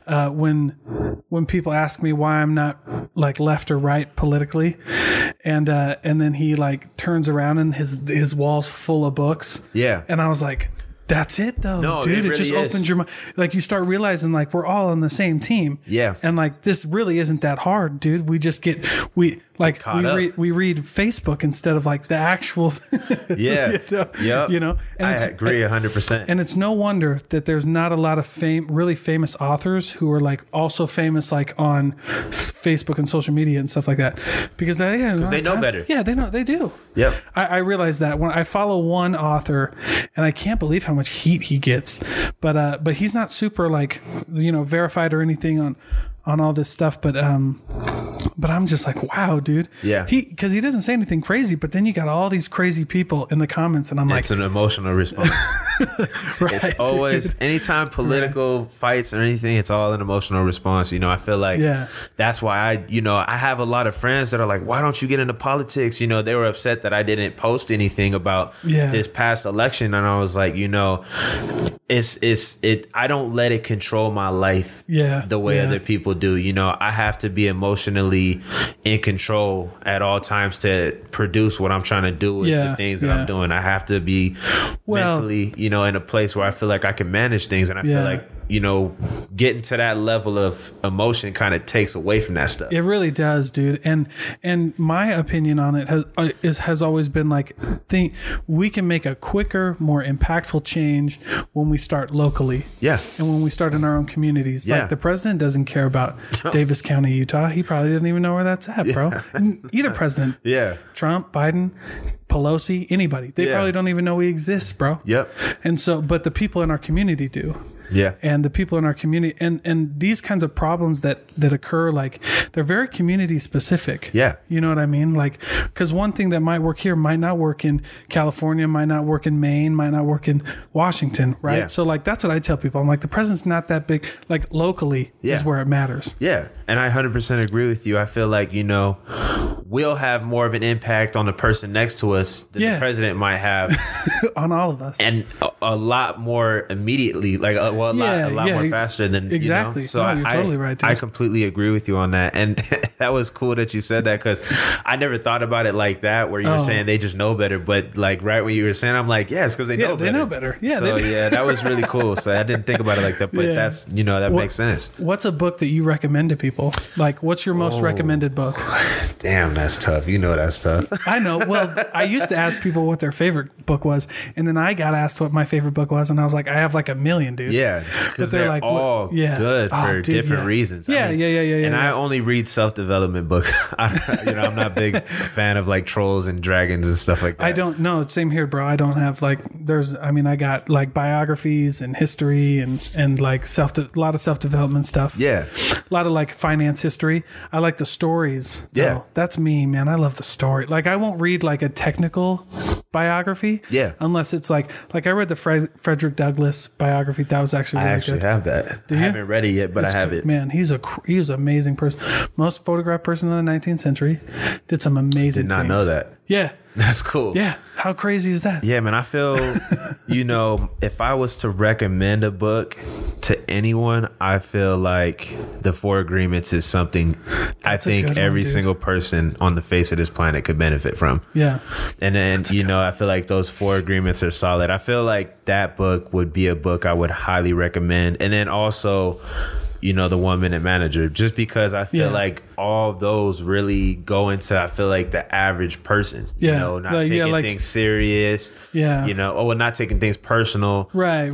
when people ask me why I'm not like left or right politically, and then he like turns around and his wall's full of books. Yeah. And I was like, that's it though, no, dude. it just really opens your mind. Like you start realizing like we're all on the same team. Yeah. And like this really isn't that hard, dude. We just we read Facebook instead of like the actual. Yeah. And I agree 100%. And it's no wonder that there's not a lot of really famous authors who are like also famous like on Facebook and social media and stuff like that, because they know better. Yeah, they do. Yep. I realize that when I follow one author, and I can't believe how much heat he gets, but he's not super like verified or anything on all this stuff, but I'm just like, wow, dude. Yeah. Because he doesn't say anything crazy, but then you got all these crazy people in the comments, and I'm like, it's an emotional response. Right, it's always, dude. Anytime political fights or anything, it's all an emotional response. I feel like that's why I have a lot of friends that are like, why don't you get into politics? They were upset that I didn't post anything about this past election, and I was like, I don't let it control my life the way other people do. I have to be emotionally in control at all times to produce what I'm trying to do with the things that I'm doing. I have to be mentally, in a place where I feel like I can manage things, and I feel like you know, getting to that level of emotion kind of takes away from that stuff. It really does, dude. And my opinion on it has always been like, think we can make a quicker, more impactful change when we start locally. Yeah. And when we start in our own communities. Yeah. Like the president doesn't care about Davis County, Utah. He probably doesn't even know where that's at, bro. Either president. Yeah. Trump, Biden, Pelosi, anybody. They probably don't even know we exist, bro. Yep. And so, but the people in our community do. Yeah. And the people in our community and these kinds of problems that occur, like they're very community specific. Yeah. You know what I mean? Like, because one thing that might work here might not work in California, might not work in Maine, might not work in Washington. Right. Yeah. So like, that's what I tell people. I'm like, the president's not that big. Like locally is where it matters. Yeah. And I 100% agree with you. I feel like, you know, we'll have more of an impact on the person next to us than the president might have on all of us. And a lot more immediately, like a lot more faster than exactly. You know? So you're totally right, dude. I completely agree with you on that. And that was cool that you said that, because I never thought about it like that, where you were saying they just know better. But like right when you were saying, I'm like, yes, because they know better. They know better. Yeah. So that was really cool. So I didn't think about it like that, but that's, you know, that makes sense. What's a book that you recommend to people? Like, what's your most recommended book? Damn, that's tough. You know that's tough. I know. Well, I used to ask people what their favorite book was, and then I got asked what my favorite book was, and I was like, I have like 1 million, dude. Yeah, because they're like, all good for different reasons. Yeah, And I only read self-development books. I'm not a big fan of like trolls and dragons and stuff like that. I don't know. Same here, bro. I don't have like, I got like biographies and history and like a lot of self-development stuff. Yeah. A lot of like finance history. I like the stories. Yeah. Though. That's me, man. I love the story. Like I won't read like a technical biography. Yeah. Unless it's like I read the Frederick Douglass biography. That was actually really good. I actually have that. I haven't read it yet, but I have it. Man, he was an amazing person. Most photographed person in the 19th century. Did some amazing things. Did not know that. Yeah. That's cool. Yeah. How crazy is that? Yeah, man. I feel, you know, if I was to recommend a book to anyone, I feel like The Four Agreements is something I think every single person on the face of this planet could benefit from. Yeah. And then, you know, I feel like those 4 agreements are solid. I feel like that book would be a book I would highly recommend. And then also, you know, The 1 Minute Manager, just because I feel like all of those really go into, I feel like, the average person, you know, not taking things serious, you know, not taking things personal, right.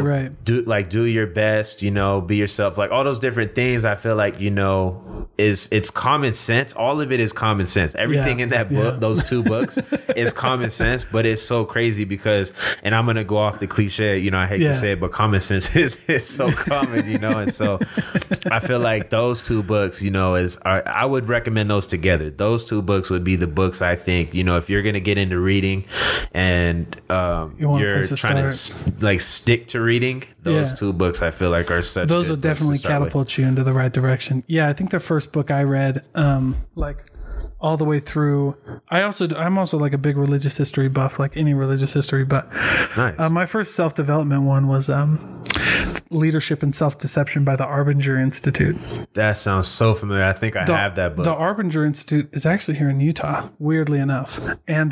Do your best, you know, be yourself, like all those different things. I feel like, you know, it's common sense. All of it is common sense. Everything in that book, those 2 books, is common sense, but it's so crazy because, and I'm going to go off the cliche, you know, I hate to say it, but common sense is so common, you know, and so I feel like those 2 books, you know, I would recommend those together. Those 2 books would be the books I think, you know, if you're going to get into reading and you're trying to like stick to reading, those 2 books I feel like are such. Those will definitely catapult you into the right direction. Yeah, I think the first book I read, like all the way through. I'm also like a big religious history buff, like any religious history. But nice. My first self-development one was Leadership and Self-Deception by the Arbinger Institute. That sounds so familiar. I think I have that book. The Arbinger Institute is actually here in Utah, weirdly enough. And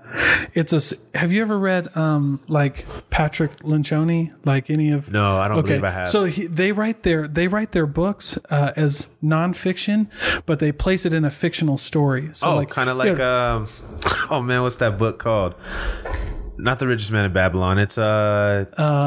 have you ever read like Patrick Lencioni? Like any of? No, I don't believe I have. So they write their books as nonfiction, but they place it in a fictional story. So kind of like oh man, what's that book called? Not The Richest Man in Babylon. It's The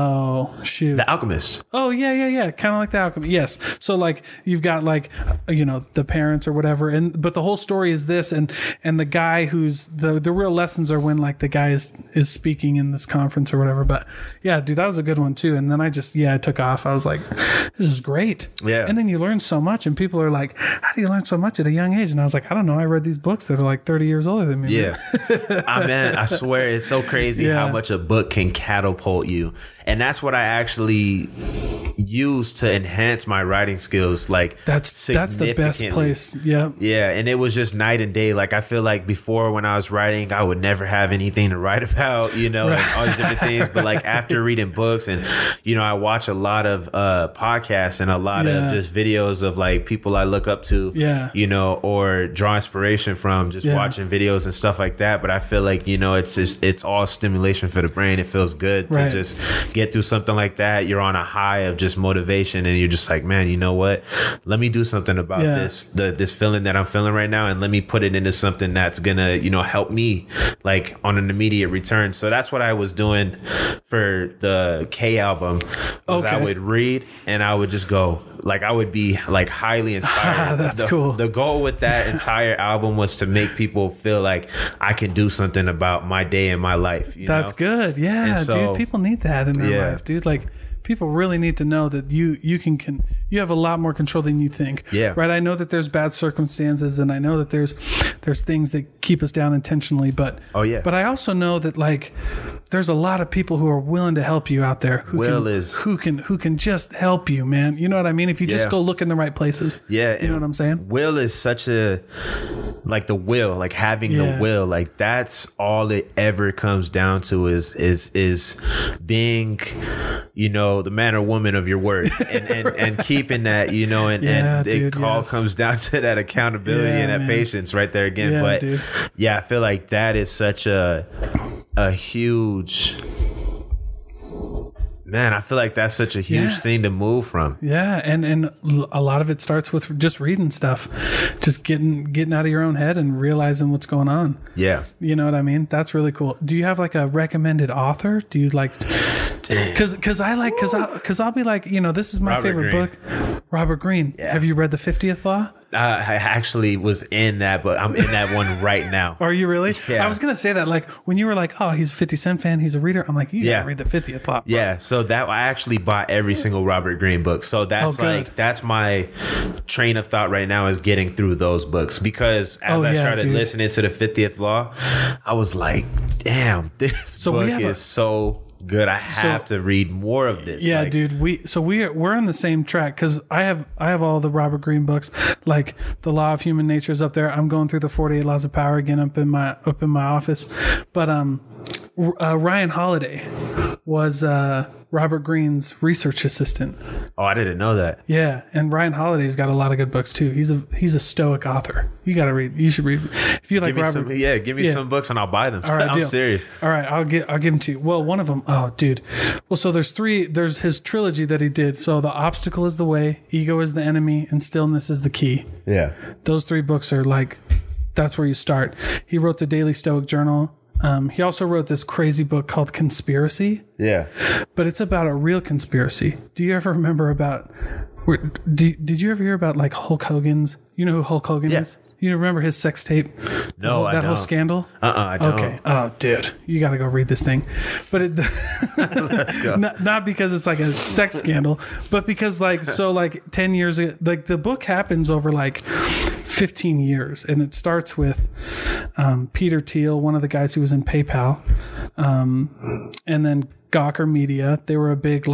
Alchemist. Oh yeah. Kind of like The Alchemist. Yes. So like you've got like the parents or whatever, but the whole story is this, and the guy who's the real lessons are when like the guy is speaking in this conference or whatever. But yeah, dude, that was a good one too. And then I took off. I was like, this is great. Yeah. And then you learn so much, and people are like, how do you learn so much at a young age? And I was like, I don't know. I read these books that are like 30 years older than me. Yeah. Man, I swear it's so crazy how much a book can catapult you. And that's what I actually use to enhance my writing skills. Like that's the best place. Yeah. Yeah. And it was just night and day. Like I feel like before when I was writing, I would never have anything to write about, and all these different things. But like after reading books and, I watch a lot of podcasts and a lot of just videos of like people I look up to, or draw inspiration from just watching videos and stuff like that. But I feel like, it's all stemmed stimulation for the brain. It feels good to just get through something like that. You're on a high of just motivation, and you're just like, man, you know what? Let me do something about this feeling that I'm feeling right now, and let me put it into something that's gonna, you know, help me like on an immediate return. So that's what I was doing for the K album. Was I would read and I would just go, like, I would be like highly inspired. That's cool. The goal with that entire album was to make people feel like I can do something about my day and my life. That's good. Yeah, so, dude, people need that in their life, dude. Like, people really need to know that you you have a lot more control than you think. Yeah. Right. I know that there's bad circumstances, and I know that there's things that keep us down intentionally, but but I also know that, like, there's a lot of people who are willing to help you out there who can just help you, man. You know what I mean? If you just go look in the right places. Yeah. You know what I'm saying? Will is such a, like, the will, like having the will, like that's all it ever comes down to is being, you know, the man or woman of your word, and keeping that, you know, and it all comes down to that accountability and that patience right there again. But I feel like that is such a huge, man, I feel like that's such a huge thing to move from. Yeah, and a lot of it starts with just reading stuff, just getting out of your own head and realizing what's going on. Yeah. You know what I mean? That's really cool. Do you have like a recommended author? Do you like, because I'll be like, you know, this is my favorite book, Robert Greene. Yeah. Have you read The 50th Law? I actually was in that, but I'm in that one right now. Are you really? Yeah. I was going to say that, like, when you were like, oh, he's a 50 Cent fan, he's a reader. I'm like, you gotta read The 50th Law. Bro. Yeah. So that I actually bought every single Robert Greene book. So that's that's my train of thought right now, is getting through those books, because as I started listening to The 50th Law, I was like, damn, this book is so good. I have to read more of this. Yeah, like, dude. We're on the same track, because I have all the Robert Greene books. Like, The Law of Human Nature is up there. I'm going through the 48 Laws of Power again up in my office. But Ryan Holiday was Robert Greene's research assistant. Oh, I didn't know that. Yeah, and Ryan Holiday's got a lot of good books too. He's a Stoic author. You got to read. You should read. If you like Robert, give me some books and I'll buy them. All right, I'm serious. All right, I'll give them to you. Well, one of them. Oh, dude. Well, so there's three. There's his trilogy that he did. So The Obstacle is the Way, Ego is the Enemy, and Stillness is the Key. Yeah. Those 3 books are like, that's where you start. He wrote the Daily Stoic Journal. He also wrote this crazy book called Conspiracy. Yeah. But it's about a real conspiracy. Do you ever remember about, did you ever hear about, like, Hulk Hogan's, you know who Hulk Hogan is? You remember his sex tape? No, that whole scandal? I don't. Okay. Oh, dude, you got to go read this thing. But let's go. Not because it's like a sex scandal, but because, like, so, like, 10 years ago, like, the book happens over like 15 years, and it starts with Peter Thiel, one of the guys who was in PayPal, and then Gawker Media. They were a big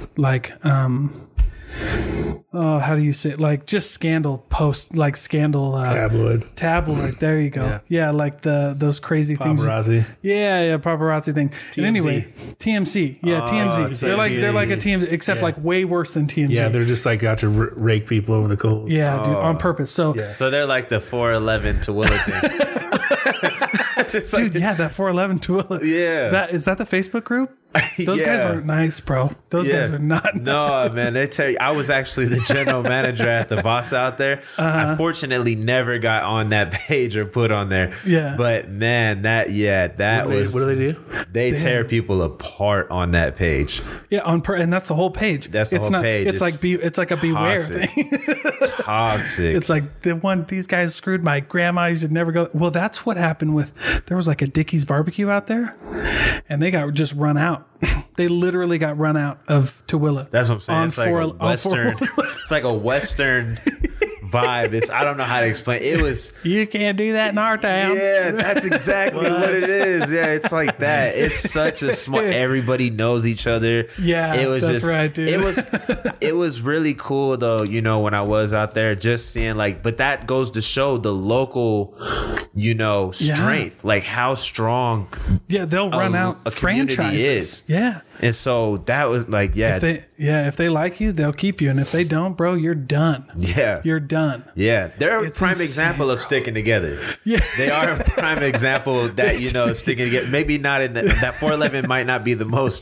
how do you say it? Like, just scandal post, like scandal tabloid. There you go. Yeah, like those crazy paparazzi things. Yeah, paparazzi thing. TMZ. And anyway, TMZ. Yeah, TMZ. They're like a TMZ, except like way worse than TMZ. Yeah, they're just like got to rake people over the coals. Yeah, dude, on purpose. So they're like the 411 Tooele thing. Dude, that 411 Tooele. Yeah. Is that the Facebook group? Those guys aren't nice, bro. Those guys are not nice. No, man. They tell you, I was actually the general manager at the Voss out there. I fortunately never got on that page or put on there. Yeah. But man, what do they do? They tear people apart on that page. Yeah, and that's the whole page. That's the whole page. It's like a beware thing. Toxic. It's like these guys screwed my grandma. You should never go. Well, that's what happened there was like a Dickie's barbecue out there, and they got just run out. They literally got run out of Tooele. That's what I'm saying. It's like a Western. It's like a Western vibe. I don't know how to explain. It was. You can't do that in our town. Yeah, that's exactly what it is. Yeah, it's like that. It's such a small. Everybody knows each other. Yeah, it was that's right, dude. It was really cool though. You know, when I was out there, just seeing but that goes to show the local, strength, like how strong. Yeah, they'll run out a franchises. Is. Yeah. And so that was like, if they like you, they'll keep you. And if they don't, bro, you're done. Yeah. You're done. Yeah. They're a prime example of sticking together. Yeah. They are a prime example of that, sticking together. Maybe not in that 411 might not be the most,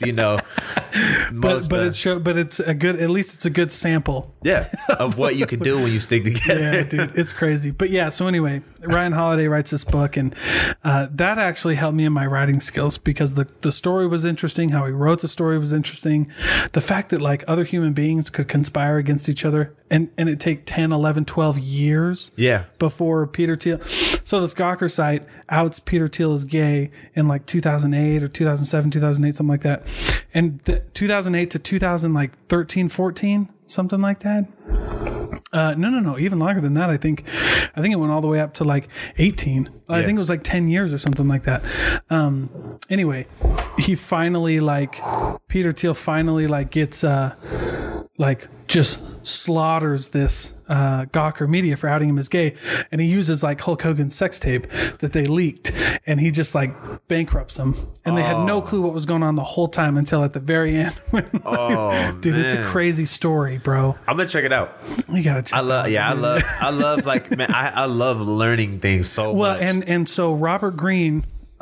but it's a good, at least it's a good sample. Yeah. Of what you can do when you stick together. Yeah, dude. It's crazy. But yeah, so anyway, Ryan Holiday writes this book, and that actually helped me in my writing skills because the story was interesting. How he wrote the story was interesting. The fact that like other human beings could conspire against each other and it take 10, 11, 12 years before Peter Thiel. So this Gawker site outs Peter Thiel as gay in like 2008 or 2007, 2008, something like that. And 2008 to 2013, 14, something like that. No, even longer than that. I think it went all the way up to like 18. I think it was like 10 years or something like that. Anyway, he finally Peter Thiel finally gets just slaughters this Gawker Media for outing him as gay, and he uses like Hulk Hogan's sex tape that they leaked, and he just bankrupts them, and they had no clue what was going on the whole time until at the very end. Dude, man. It's a crazy story, bro. I'm gonna check it out. You gotta check it out. Yeah, I love man, I love learning things so much. And so Robert Greene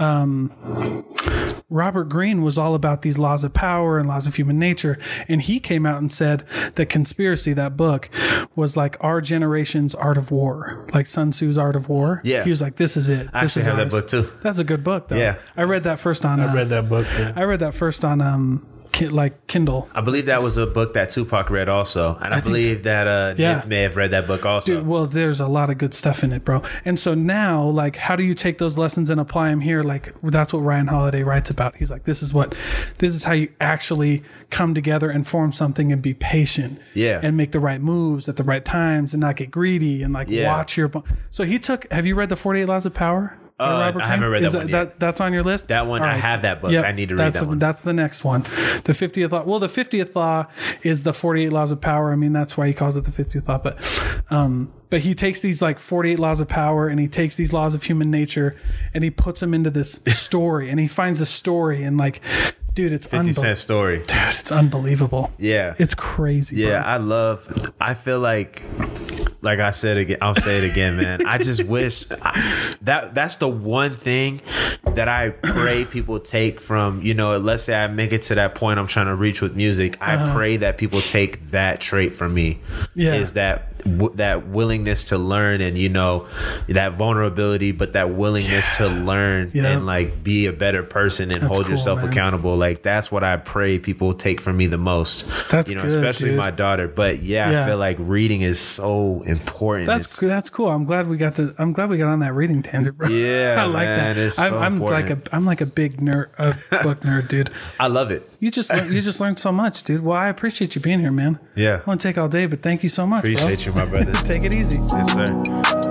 was all about these laws of power and laws of human nature. And he came out and said that Conspiracy, that book, was like our generation's Art of War, like Sun Tzu's Art of War. Yeah. He was like, this is it. I actually have that book too. That's a good book though. Yeah. I read that first on... I read that book. Yeah. I read that first on... Kindle. I believe that was a book that Tupac read also, and I believe that Nick may have read that book also. Dude, well, there's a lot of good stuff in it, bro. And so now, how do you take those lessons and apply them here? That's what Ryan Holiday writes about. He's like, this is how you actually come together and form something and be patient, and make the right moves at the right times and not get greedy and watch your. So he took. Have you read the 48 Laws of Power? I haven't read that one yet. That's on your list? That one, right. I have that book. Yep. I need to read that one. That's the next one. The 50th law. Well, the 50th law is the 48 laws of power. I mean, that's why he calls it the 50th law. But he takes these 48 laws of power, and he takes these laws of human nature, and he puts them into this story, and he finds a story, and dude, it's 50 Cent story. Dude, it's unbelievable. Yeah. It's crazy. Yeah, bro. I feel like I said again, I'll say it again, man. I just wish that's the one thing that I pray people take from, let's say I make it to that point I'm trying to reach with music. I pray that people take that trait from me. Yeah. Is that willingness to learn and, that vulnerability, but that willingness to learn and be a better person and hold yourself accountable. That's what I pray people take from me the most. That's good, especially dude. My daughter. But I feel like reading is so important. That's cool. I'm glad we got on that reading tangent, bro. Yeah, I like man, that. I'm like a big nerd, book nerd, dude. I love it. You just learned so much, dude. Well, I appreciate you being here, man. Yeah. I want to take all day, but thank you so much. Appreciate you, my brother. Take it easy. Yes, sir.